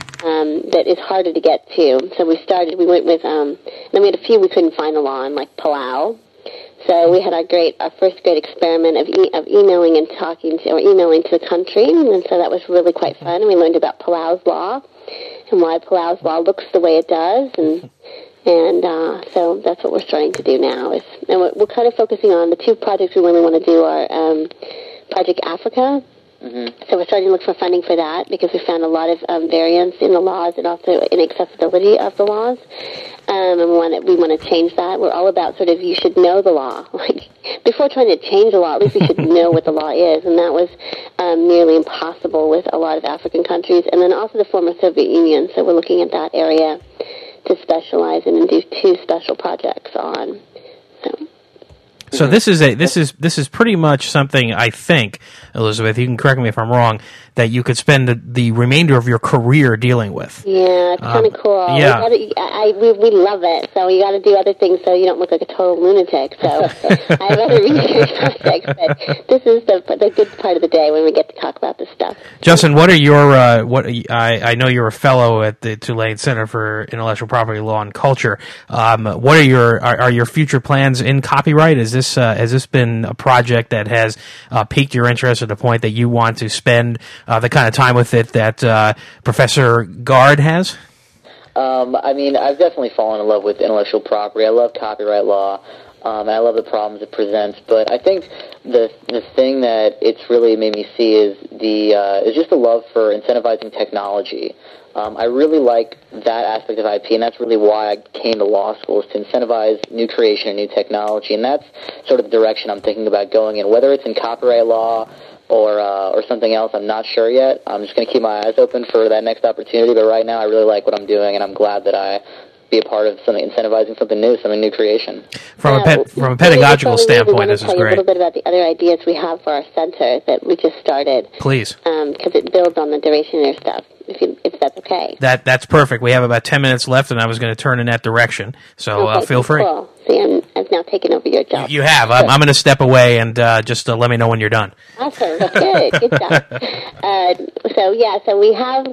um, that is harder to get to. So we started. We went with. Um, then we had a few we couldn't find the law in, like Palau. So we had our great, our first great experiment of e- of emailing and talking to, or emailing to the country, and so that was really quite fun. And we learned about Palau's law and why Palau's law looks the way it does, and and uh, so that's what we're starting to do now. Is and we're, we're kind of focusing on the two projects we really want to do are um, Project Africa. Mm-hmm. So we're starting to look for funding for that because we found a lot of um, variance in the laws and also inaccessibility of the laws. Um, and we want, to, we want to change that. We're all about sort of you should know the law. Like before trying to change the law, at least we should know what the law is. And that was um, nearly impossible with a lot of African countries. And then also the former Soviet Union. So we're looking at that area to specialize in and do two special projects on. So. So this is a this is this is pretty much something, I think, Elizabeth, you can correct me if I'm wrong, that you could spend the, the remainder of your career dealing with. Yeah, it's kind of um, cool. Yeah, we, gotta, I, we we love it. So you got to do other things so you don't look like a total lunatic. So I have other research projects, but this is the the good part of the day when we get to talk about this stuff. Justin, what are your uh, what I I know you're a fellow at the Tulane Center for Intellectual Property Law and Culture. Um, what are your are, are your future plans in copyright? Is this uh, has this been a project that has uh, piqued your interest to the point that you want to spend uh, the kind of time with it that uh, Professor Gard has? Um, I mean, I've definitely fallen in love with intellectual property. I love copyright law, um, and I love the problems it presents. But I think the the thing that it's really made me see is the uh, is just the love for incentivizing technology. Um, I really like that aspect of I P, and that's really why I came to law school, is to incentivize new creation and new technology, and that's sort of the direction I'm thinking about going in. Whether it's in copyright law or uh, or something else, I'm not sure yet. I'm just going to keep my eyes open for that next opportunity, but right now I really like what I'm doing, and I'm glad that I be a part of something, incentivizing something new, something new creation. From yeah, a pe- from a pedagogical standpoint, this is great. I want to tell you a little bit about the other ideas we have for our center that we just started. Please. Because um, it builds on the durationary stuff, if, you, if that's okay. That That's perfect. We have about ten minutes left, and I was going to turn in that direction, so okay, uh, feel free. Cool. See, I'm, I've now taken over your job. You, you have. I'm, I'm going to step away, and uh, just uh, let me know when you're done. Awesome. Good. Good job. Uh, so, yeah, so we have...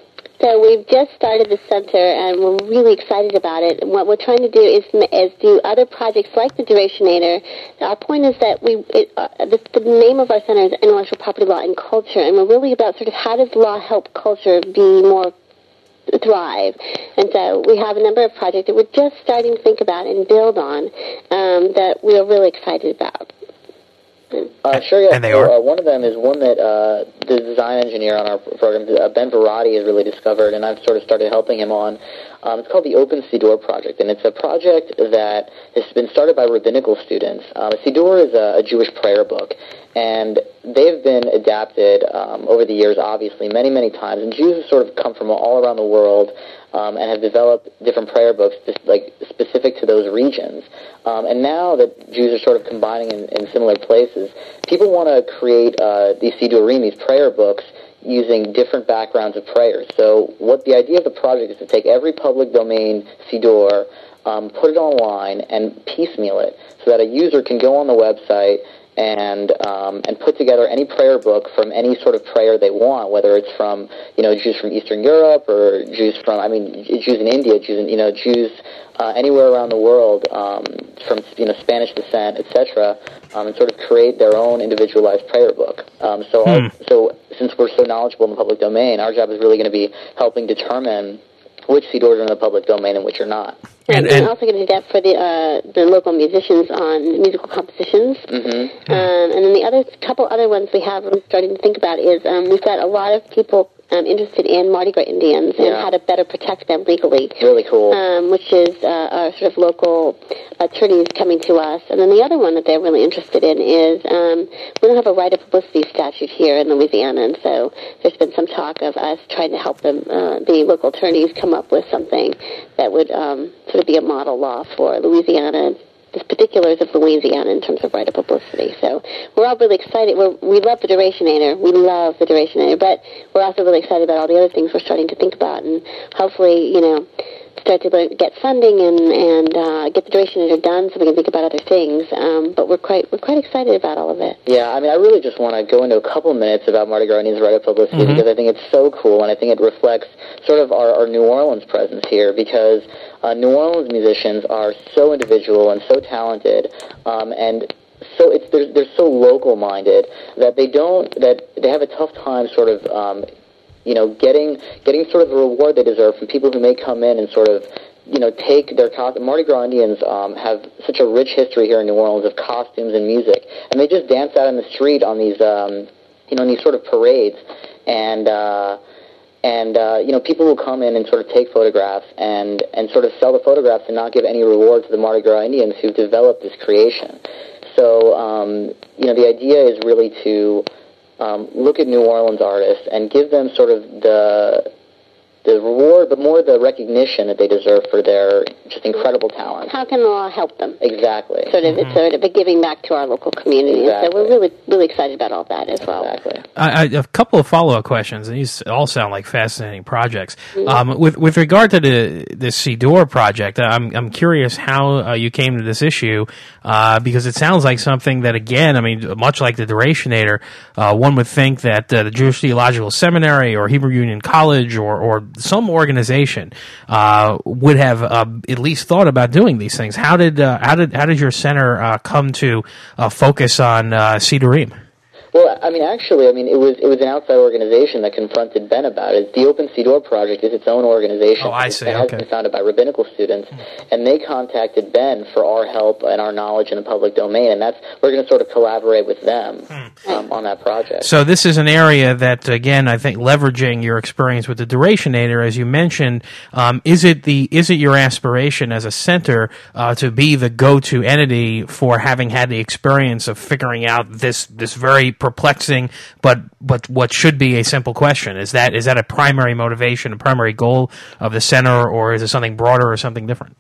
So we've just started the center, and we're really excited about it. And what we're trying to do is, is do other projects like the Durationator. Our point is that we it, uh, the, the name of our center is Intellectual Property Law and Culture, and we're really about sort of how does law help culture be more thrive. And so we have a number of projects that we're just starting to think about and build on um, that we're really excited about. Uh, sure, yeah. And they so, are. Uh, one of them is one that uh, the design engineer on our program, uh, Ben Varadi, has really discovered, and I've sort of started helping him on. Um, it's called the Open Siddur Project, and it's a project that has been started by rabbinical students. Um, Siddur is a, a Jewish prayer book, and they've been adapted um, over the years, obviously, many, many times. And Jews have sort of come from all around the world um, and have developed different prayer books just, like specific to those regions. Um, and now that Jews are sort of combining in, in similar places, people want to create uh, these Siddurim, these prayer books, using different backgrounds of prayers. So what the idea of the project is to take every public domain Siddur, um, put it online, and piecemeal it so that a user can go on the website and um, and put together any prayer book from any sort of prayer they want, whether it's from, you know, Jews from Eastern Europe or Jews from, I mean, Jews in India, Jews in, you know, Jews uh, anywhere around the world um, from, you know, Spanish descent, et cetera, um, and sort of create their own individualized prayer book. Um, so, hmm. our, so since we're so knowledgeable in the public domain, our job is really going to be helping determine which Siddurs are in the public domain and which are not. And, and, and also going to do that for the uh, the local musicians on musical compositions. Mm-hmm. Um, and then the other couple other ones we have we're starting to think about is um, we've got a lot of people um, interested in Mardi Gras Indians and yeah. how to better protect them legally. Really cool. Um, which is uh, our sort of local attorneys coming to us. And then the other one that they're really interested in is um, we don't have a right of publicity statute here in Louisiana, and so there's been some talk of us trying to help them, uh, the local attorneys, come up with something that would um, sort of be a model law for Louisiana, the particulars of Louisiana in terms of right of publicity. So we're all really excited. We're, we love the Durationator. We love the Durationator, but we're also really excited about all the other things we're starting to think about, and hopefully, you know, start to learn, get funding and and uh, get the Durationator done, so we can think about other things. Um, but we're quite we're quite excited about all of it. Yeah, I mean, I really just want to go into a couple of minutes about Mardi Gras Indians Right Up Publicity mm-hmm. because I think it's so cool, and I think it reflects sort of our, our New Orleans presence here, because uh, New Orleans musicians are so individual and so talented, um, and so it's they're, they're so local minded that they don't that they have a tough time sort of um, you know getting getting sort of the reward they deserve from people who may come in and sort of you know take their costume. Mardi Gras Indians um, have such a rich history here in New Orleans of costumes and music, and they just dance out in the street on these um, you know in these sort of parades, and uh, and uh, you know people will come in and sort of take photographs and and sort of sell the photographs and not give any reward to the Mardi Gras Indians who developed this creation. So, um, you know, the idea is really to um, look at New Orleans artists and give them sort of the the reward, but more the recognition that they deserve for their just incredible talent. How can the law help them? Exactly. Sort of, mm-hmm. It's sort of a giving back to our local community. Exactly. So we're really, really excited about all that as well. Exactly. I, I, a couple of follow-up questions, and these all sound like fascinating projects. Mm-hmm. Um, with with regard to the the Sidor project, I'm I'm curious how uh, you came to this issue, uh, because it sounds like something that, again, I mean, much like the Durationator, uh, one would think that uh, the Jewish Theological Seminary or Hebrew Union College or or some organization uh, would have uh, at least thought about doing these things. How did uh, how did how did your center uh, come to uh, focus on uh, Sidurim? Well, I mean, actually, I mean, it was it was an outside organization that confronted Ben about it. The Open Sidor Project is its own organization. Oh, I see. It has okay. been founded by rabbinical students, mm. and they contacted Ben for our help and our knowledge in the public domain, and that's we're going to sort of collaborate with them mm. um, on that project. So this is an area that, again, I think leveraging your experience with the Durationator, as you mentioned, um, is it the is it your aspiration as a center uh, to be the go-to entity for having had the experience of figuring out this this very perplexing, but but what should be a simple question? Is that is that a primary motivation, a primary goal of the center, or is it something broader or something different?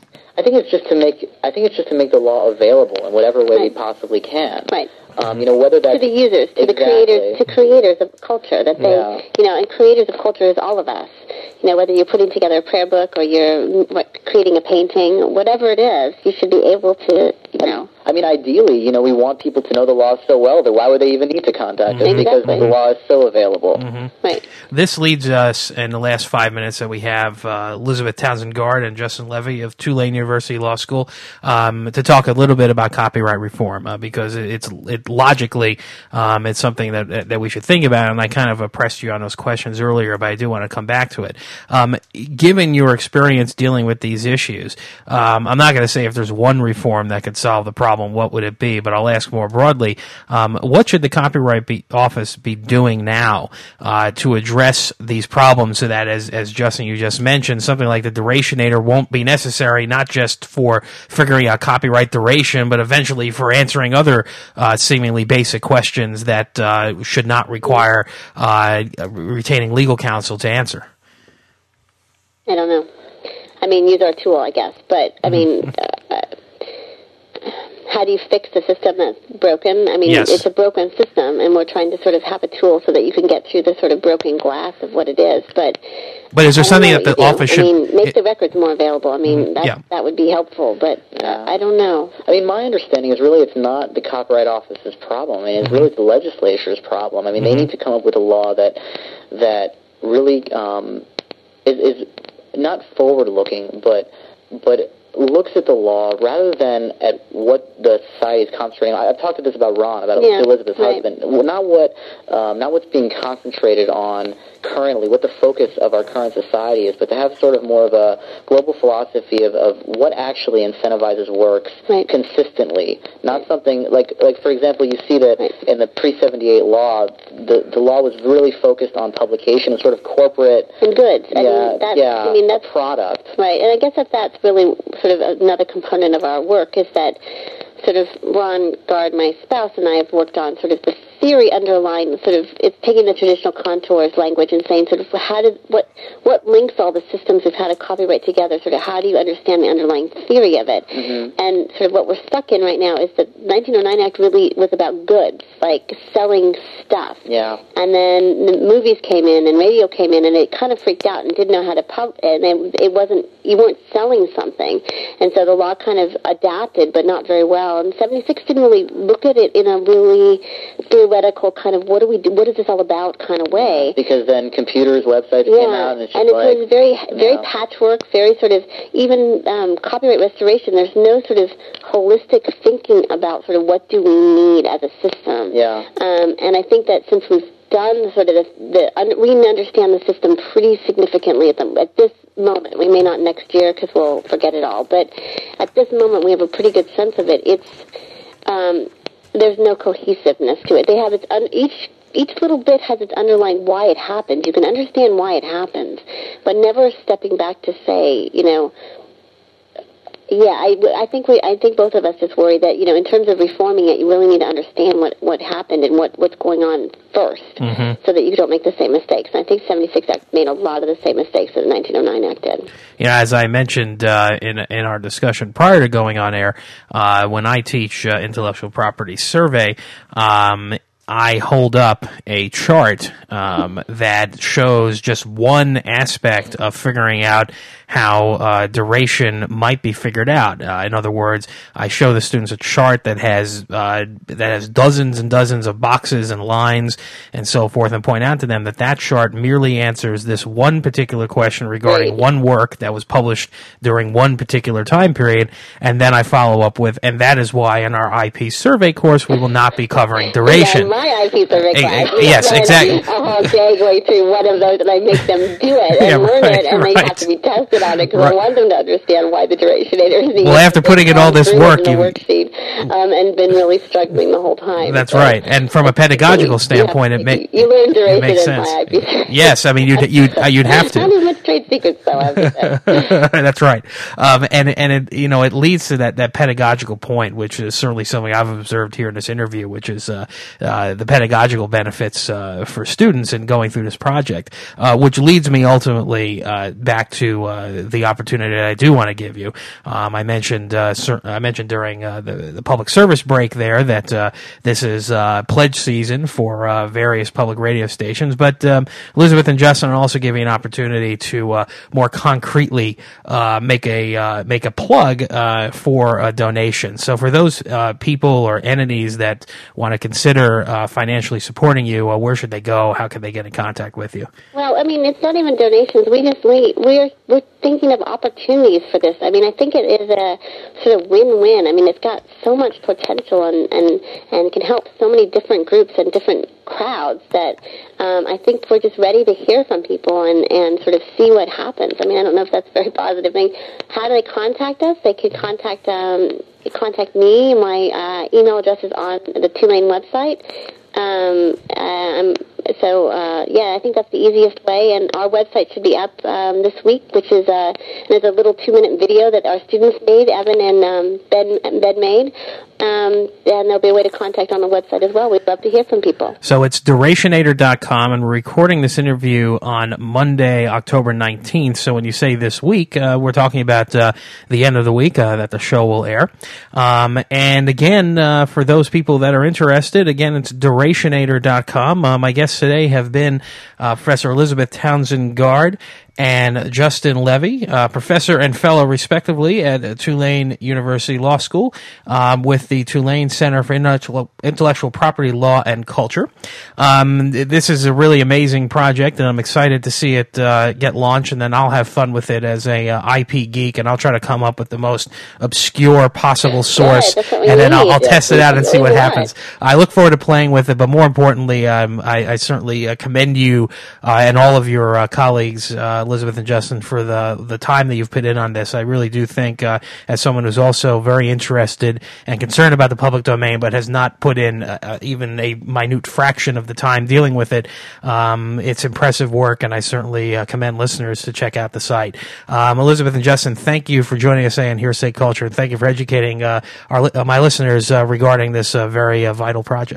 I think it's just to make I think it's just to make the law available in whatever way right. we possibly can. Right. Um, you know, whether that's to the users, to exactly. the creators, to creators of culture. That they, yeah. you know, and creators of culture is all of us. You know, whether you're putting together a prayer book or you're what, creating a painting, whatever it is, you should be able to, you know. I mean, ideally, you know, we want people to know the law so well that why would they even need to contact mm-hmm. us? Because exactly. the law is so available. Mm-hmm. Right. This leads us, in the last five minutes that we have, uh, Elizabeth Townsend-Gard and Justin Levy of Tulane University Law School, um, to talk a little bit about copyright reform, uh, because it's it logically um, it's something that that we should think about. And I kind of pressed you on those questions earlier, but I do want to come back to it. Um, given your experience dealing with these issues, um, I'm not going to say if there's one reform that could solve the problem, what would it be? But I'll ask more broadly, um, what should the Copyright be, Office be doing now uh, to address these problems so that, as, as Justin, you just mentioned, something like the Durationator won't be necessary, not just for figuring out copyright duration, but eventually for answering other uh, seemingly basic questions that uh, should not require uh, retaining legal counsel to answer? I don't know. I mean, use our tool, I guess. But, I mean, uh, how do you fix the system that's broken? I mean, yes. It's a broken system, and we're trying to sort of have a tool so that you can get through the sort of broken glass of what it is. But but is there something that the office should... I mean, make it, the records more available. I mean, that, yeah. that would be helpful, but uh, I don't know. I mean, my understanding is really it's not the Copyright Office's problem. I mean, it's mm-hmm. really the legislature's problem. I mean, mm-hmm. they need to come up with a law that that really um, is, is not forward-looking, but but... looks at the law rather than at what the society is concentrating on. I've talked to this about Ron, about yeah, Elizabeth's right. husband. Not what, um, not what's being concentrated on currently, what the focus of our current society is, but to have sort of more of a global philosophy of, of what actually incentivizes works right. consistently. Not right. something like, like for example, you see that right. in the pre seventy-eight law, the the law was really focused on publication and sort of corporate and goods. I yeah, mean, that's, yeah, I mean, that's product. Right, and I guess that that's really sort of another component of our work is that sort of Ron Gard, my spouse, and I have worked on sort of the theory underlying sort of it's taking the traditional contours language and saying sort of how did what what links all the systems we've had to copyright together. Sort of how do you understand the underlying theory of it? Mm-hmm. And sort of what we're stuck in right now is the nineteen oh nine Act really was about goods, like selling stuff. Yeah. And then the movies came in and radio came in, and it kind of freaked out and didn't know how to pub. And it, it wasn't you weren't selling something, and so the law kind of adapted, but not very well. And seventy-six didn't really look at it in a really theoretical kind of what do we do, what is this all about kind of way. Because then computers, websites yeah. came out, and it's just and it like, was very very yeah. patchwork, very sort of even um, copyright restoration. There's no sort of holistic thinking about sort of what do we need as a system. Yeah. Um, and I think that since we've done sort of the, the un, we understand the system pretty significantly at, the, at this moment. We may not next year because we'll forget it all, but at this moment we have a pretty good sense of it. It's um, there's no cohesiveness to it. They have its un, each each little bit has its underlying why it happened. You can understand why it happened, but never stepping back to say, you know. Yeah, I, I think we, I think both of us just worry that, you know, in terms of reforming it, you really need to understand what, what happened and what, what's going on first, mm-hmm. so that you don't make the same mistakes. And I think seventy-six Act made a lot of the same mistakes that the nineteen oh nine Act did. You know, as I mentioned uh, in in our discussion prior to going on air, uh, when I teach uh, intellectual property survey, um, I hold up a chart um, that shows just one aspect of figuring out how uh, duration might be figured out. Uh, in other words, I show the students a chart that has uh, that has dozens and dozens of boxes and lines and so forth, and point out to them that that chart merely answers this one particular question regarding right. one work that was published during one particular time period, and then I follow up with, and that is why in our I P survey course we will not be covering duration. Yeah, my I P survey class. Uh, yes, exactly. A whole day going through one of those, and I make them do it and yeah, learn right, it, and right. they have to be tested on it because right. I want them to understand why the durationator is. Well, after putting in all this work, you you worksheet, um, and been really struggling the whole time. That's so, right. And from a pedagogical standpoint, yeah, it, ma- you learn duration it makes in sense. my I P survey. Yes, I mean you'd you'd uh, you'd have to. Not as much trade secrets, though. I have to say. That's right. Um, and and it you know it leads to that, that pedagogical point, which is certainly something I've observed here in this interview, which is uh, uh, the pedagogical benefits uh, for students in going through this project, uh, which leads me ultimately uh, back to uh, the opportunity that I do want to give you. Um, I mentioned uh, cer- I mentioned during uh, the, the public service break there that uh, this is uh, pledge season for uh, various public radio stations, but um, Elizabeth and Justin are also giving an opportunity to uh, more concretely uh, make a uh, make a plug uh, for a donation. So for those uh, people or entities that want to consider uh, financially supporting you, uh, where should they go? How can they get in contact with you? Well, I mean, it's not even donations. We just we we're we're thinking of opportunities for this. I mean, I think it is a sort of win-win. I mean, it's got so much potential and and and can help so many different groups and different crowds that um, I think we're just ready to hear from people and, and sort of see what happens. I mean, I don't know if that's a very positive thing. How do they contact us? They could contact um, contact me. My uh, email address is on the Tulane website. Um, um, so, uh, yeah, I think that's the easiest way, and our website should be up um, this week, which is uh, there's a little two-minute video that our students made, Evan and um, Ben, Ben made, um, and there'll be a way to contact on the website as well. We'd love to hear from people. So it's durationator dot com, and we're recording this interview on Monday, October nineteenth, so when you say this week, uh, we're talking about uh, the end of the week uh, that the show will air. Um, and again, uh, for those people that are interested, again, it's durationator dot com. Uh, my guests today have been uh, Professor Elizabeth Townsend Gard and Justin Levy, uh, professor and fellow respectively at Tulane University Law School, um, with the Tulane Center for Intellectual, Intellectual Property Law and Culture. Um, this is a really amazing project, and I'm excited to see it uh, get launched, and then I'll have fun with it as a uh, I P geek, and I'll try to come up with the most obscure possible source, yeah, and then I'll, I'll test it out and see what really happens. I look forward to playing with it, but more importantly, um, I, I certainly uh, commend you uh, and all of your uh, colleagues, uh, Elizabeth and Justin, for the the time that you've put in on this. I really do think, uh, as someone who's also very interested and concerned about the public domain, but has not put in uh, even a minute fraction of the time dealing with it, um, it's impressive work, and I certainly uh, commend listeners to check out the site. Um, Elizabeth and Justin, thank you for joining us on Hearsay Culture, and thank you for educating uh, our uh, my listeners uh, regarding this uh, very uh, vital project.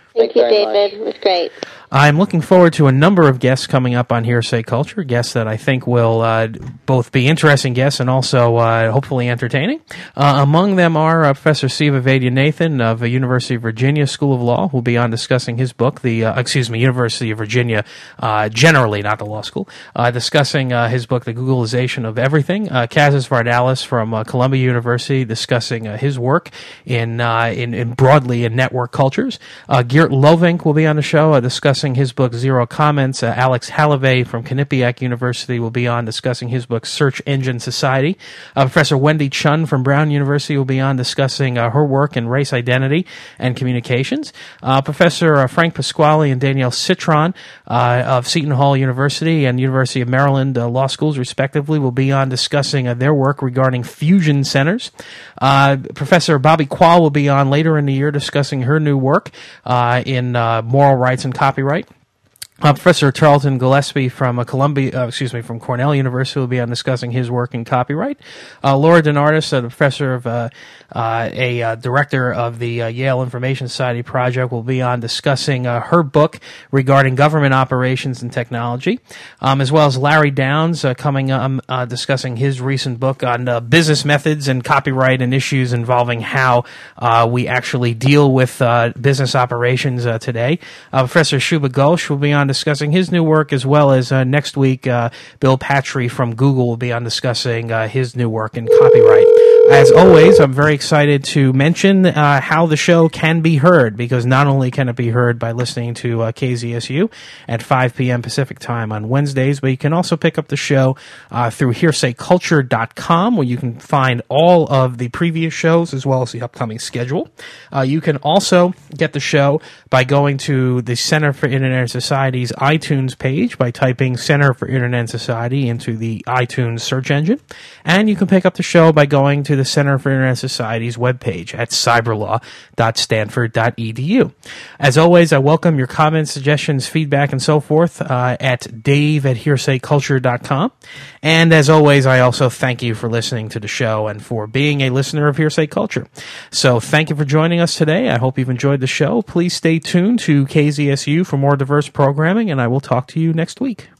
Thank Thanks you, very David. much. It was great. I'm looking forward to a number of guests coming up on Hearsay Culture, guests that I think will uh, both be interesting guests and also uh, hopefully entertaining. Uh, among them are uh, Professor Siva Vaidyanathan of the University of Virginia School of Law, who will be on discussing his book, the uh, excuse me, University of Virginia, uh, generally, not the law school, uh, discussing uh, his book, The Googleization of Everything. Uh, Kazis Vardalos from uh, Columbia University discussing uh, his work in, uh, in in broadly in network cultures. Uh, Geert Lovink will be on the show uh, discussing his book Zero Comments. Uh, Alex Halavey from Quinnipiac University will be on discussing his book Search Engine Society. Uh, Professor Wendy Chun from Brown University will be on discussing uh, her work in race identity and communications. Uh, Professor uh, Frank Pasquale and Danielle Citron uh, of Seton Hall University and University of Maryland uh, Law Schools, respectively, will be on discussing uh, their work regarding fusion centers. Uh, Professor Bobby Qual will be on later in the year discussing her new work uh, in uh, moral rights and copyright. Uh, Professor Charlton Gillespie from uh, Columbia, uh, excuse me, from Cornell University will be on discussing his work in copyright. Uh, Laura Denardis, a professor of uh, uh, a uh, director of the uh, Yale Information Society project, will be on discussing uh, her book regarding government operations and technology, um, as well as Larry Downs uh, coming um, uh, discussing his recent book on uh, business methods and copyright and issues involving how uh, we actually deal with uh, business operations uh, today. Uh, Professor Shubha Ghosh will be on discussing his new work, as well as uh, next week uh, Bill Patry from Google will be on discussing uh, his new work in copyright. As always, I'm very excited to mention uh, how the show can be heard, because not only can it be heard by listening to uh, K Z S U at five p.m. Pacific time on Wednesdays, but you can also pick up the show uh, through hearsay culture dot com, where you can find all of the previous shows as well as the upcoming schedule. Uh, you can also get the show by going to the Center for Internet and Society's iTunes page by typing Center for Internet and Society into the iTunes search engine. And you can pick up the show by going to the Center for Internet and Society's webpage at cyberlaw dot stanford dot e d u. As always, I welcome your comments, suggestions, feedback, and so forth uh, at dave at hearsay culture dot com. And as always, I also thank you for listening to the show and for being a listener of Hearsay Culture. So thank you for joining us today. I hope you've enjoyed the show. Please stay tuned to K Z S U for more diverse programming, and I will talk to you next week.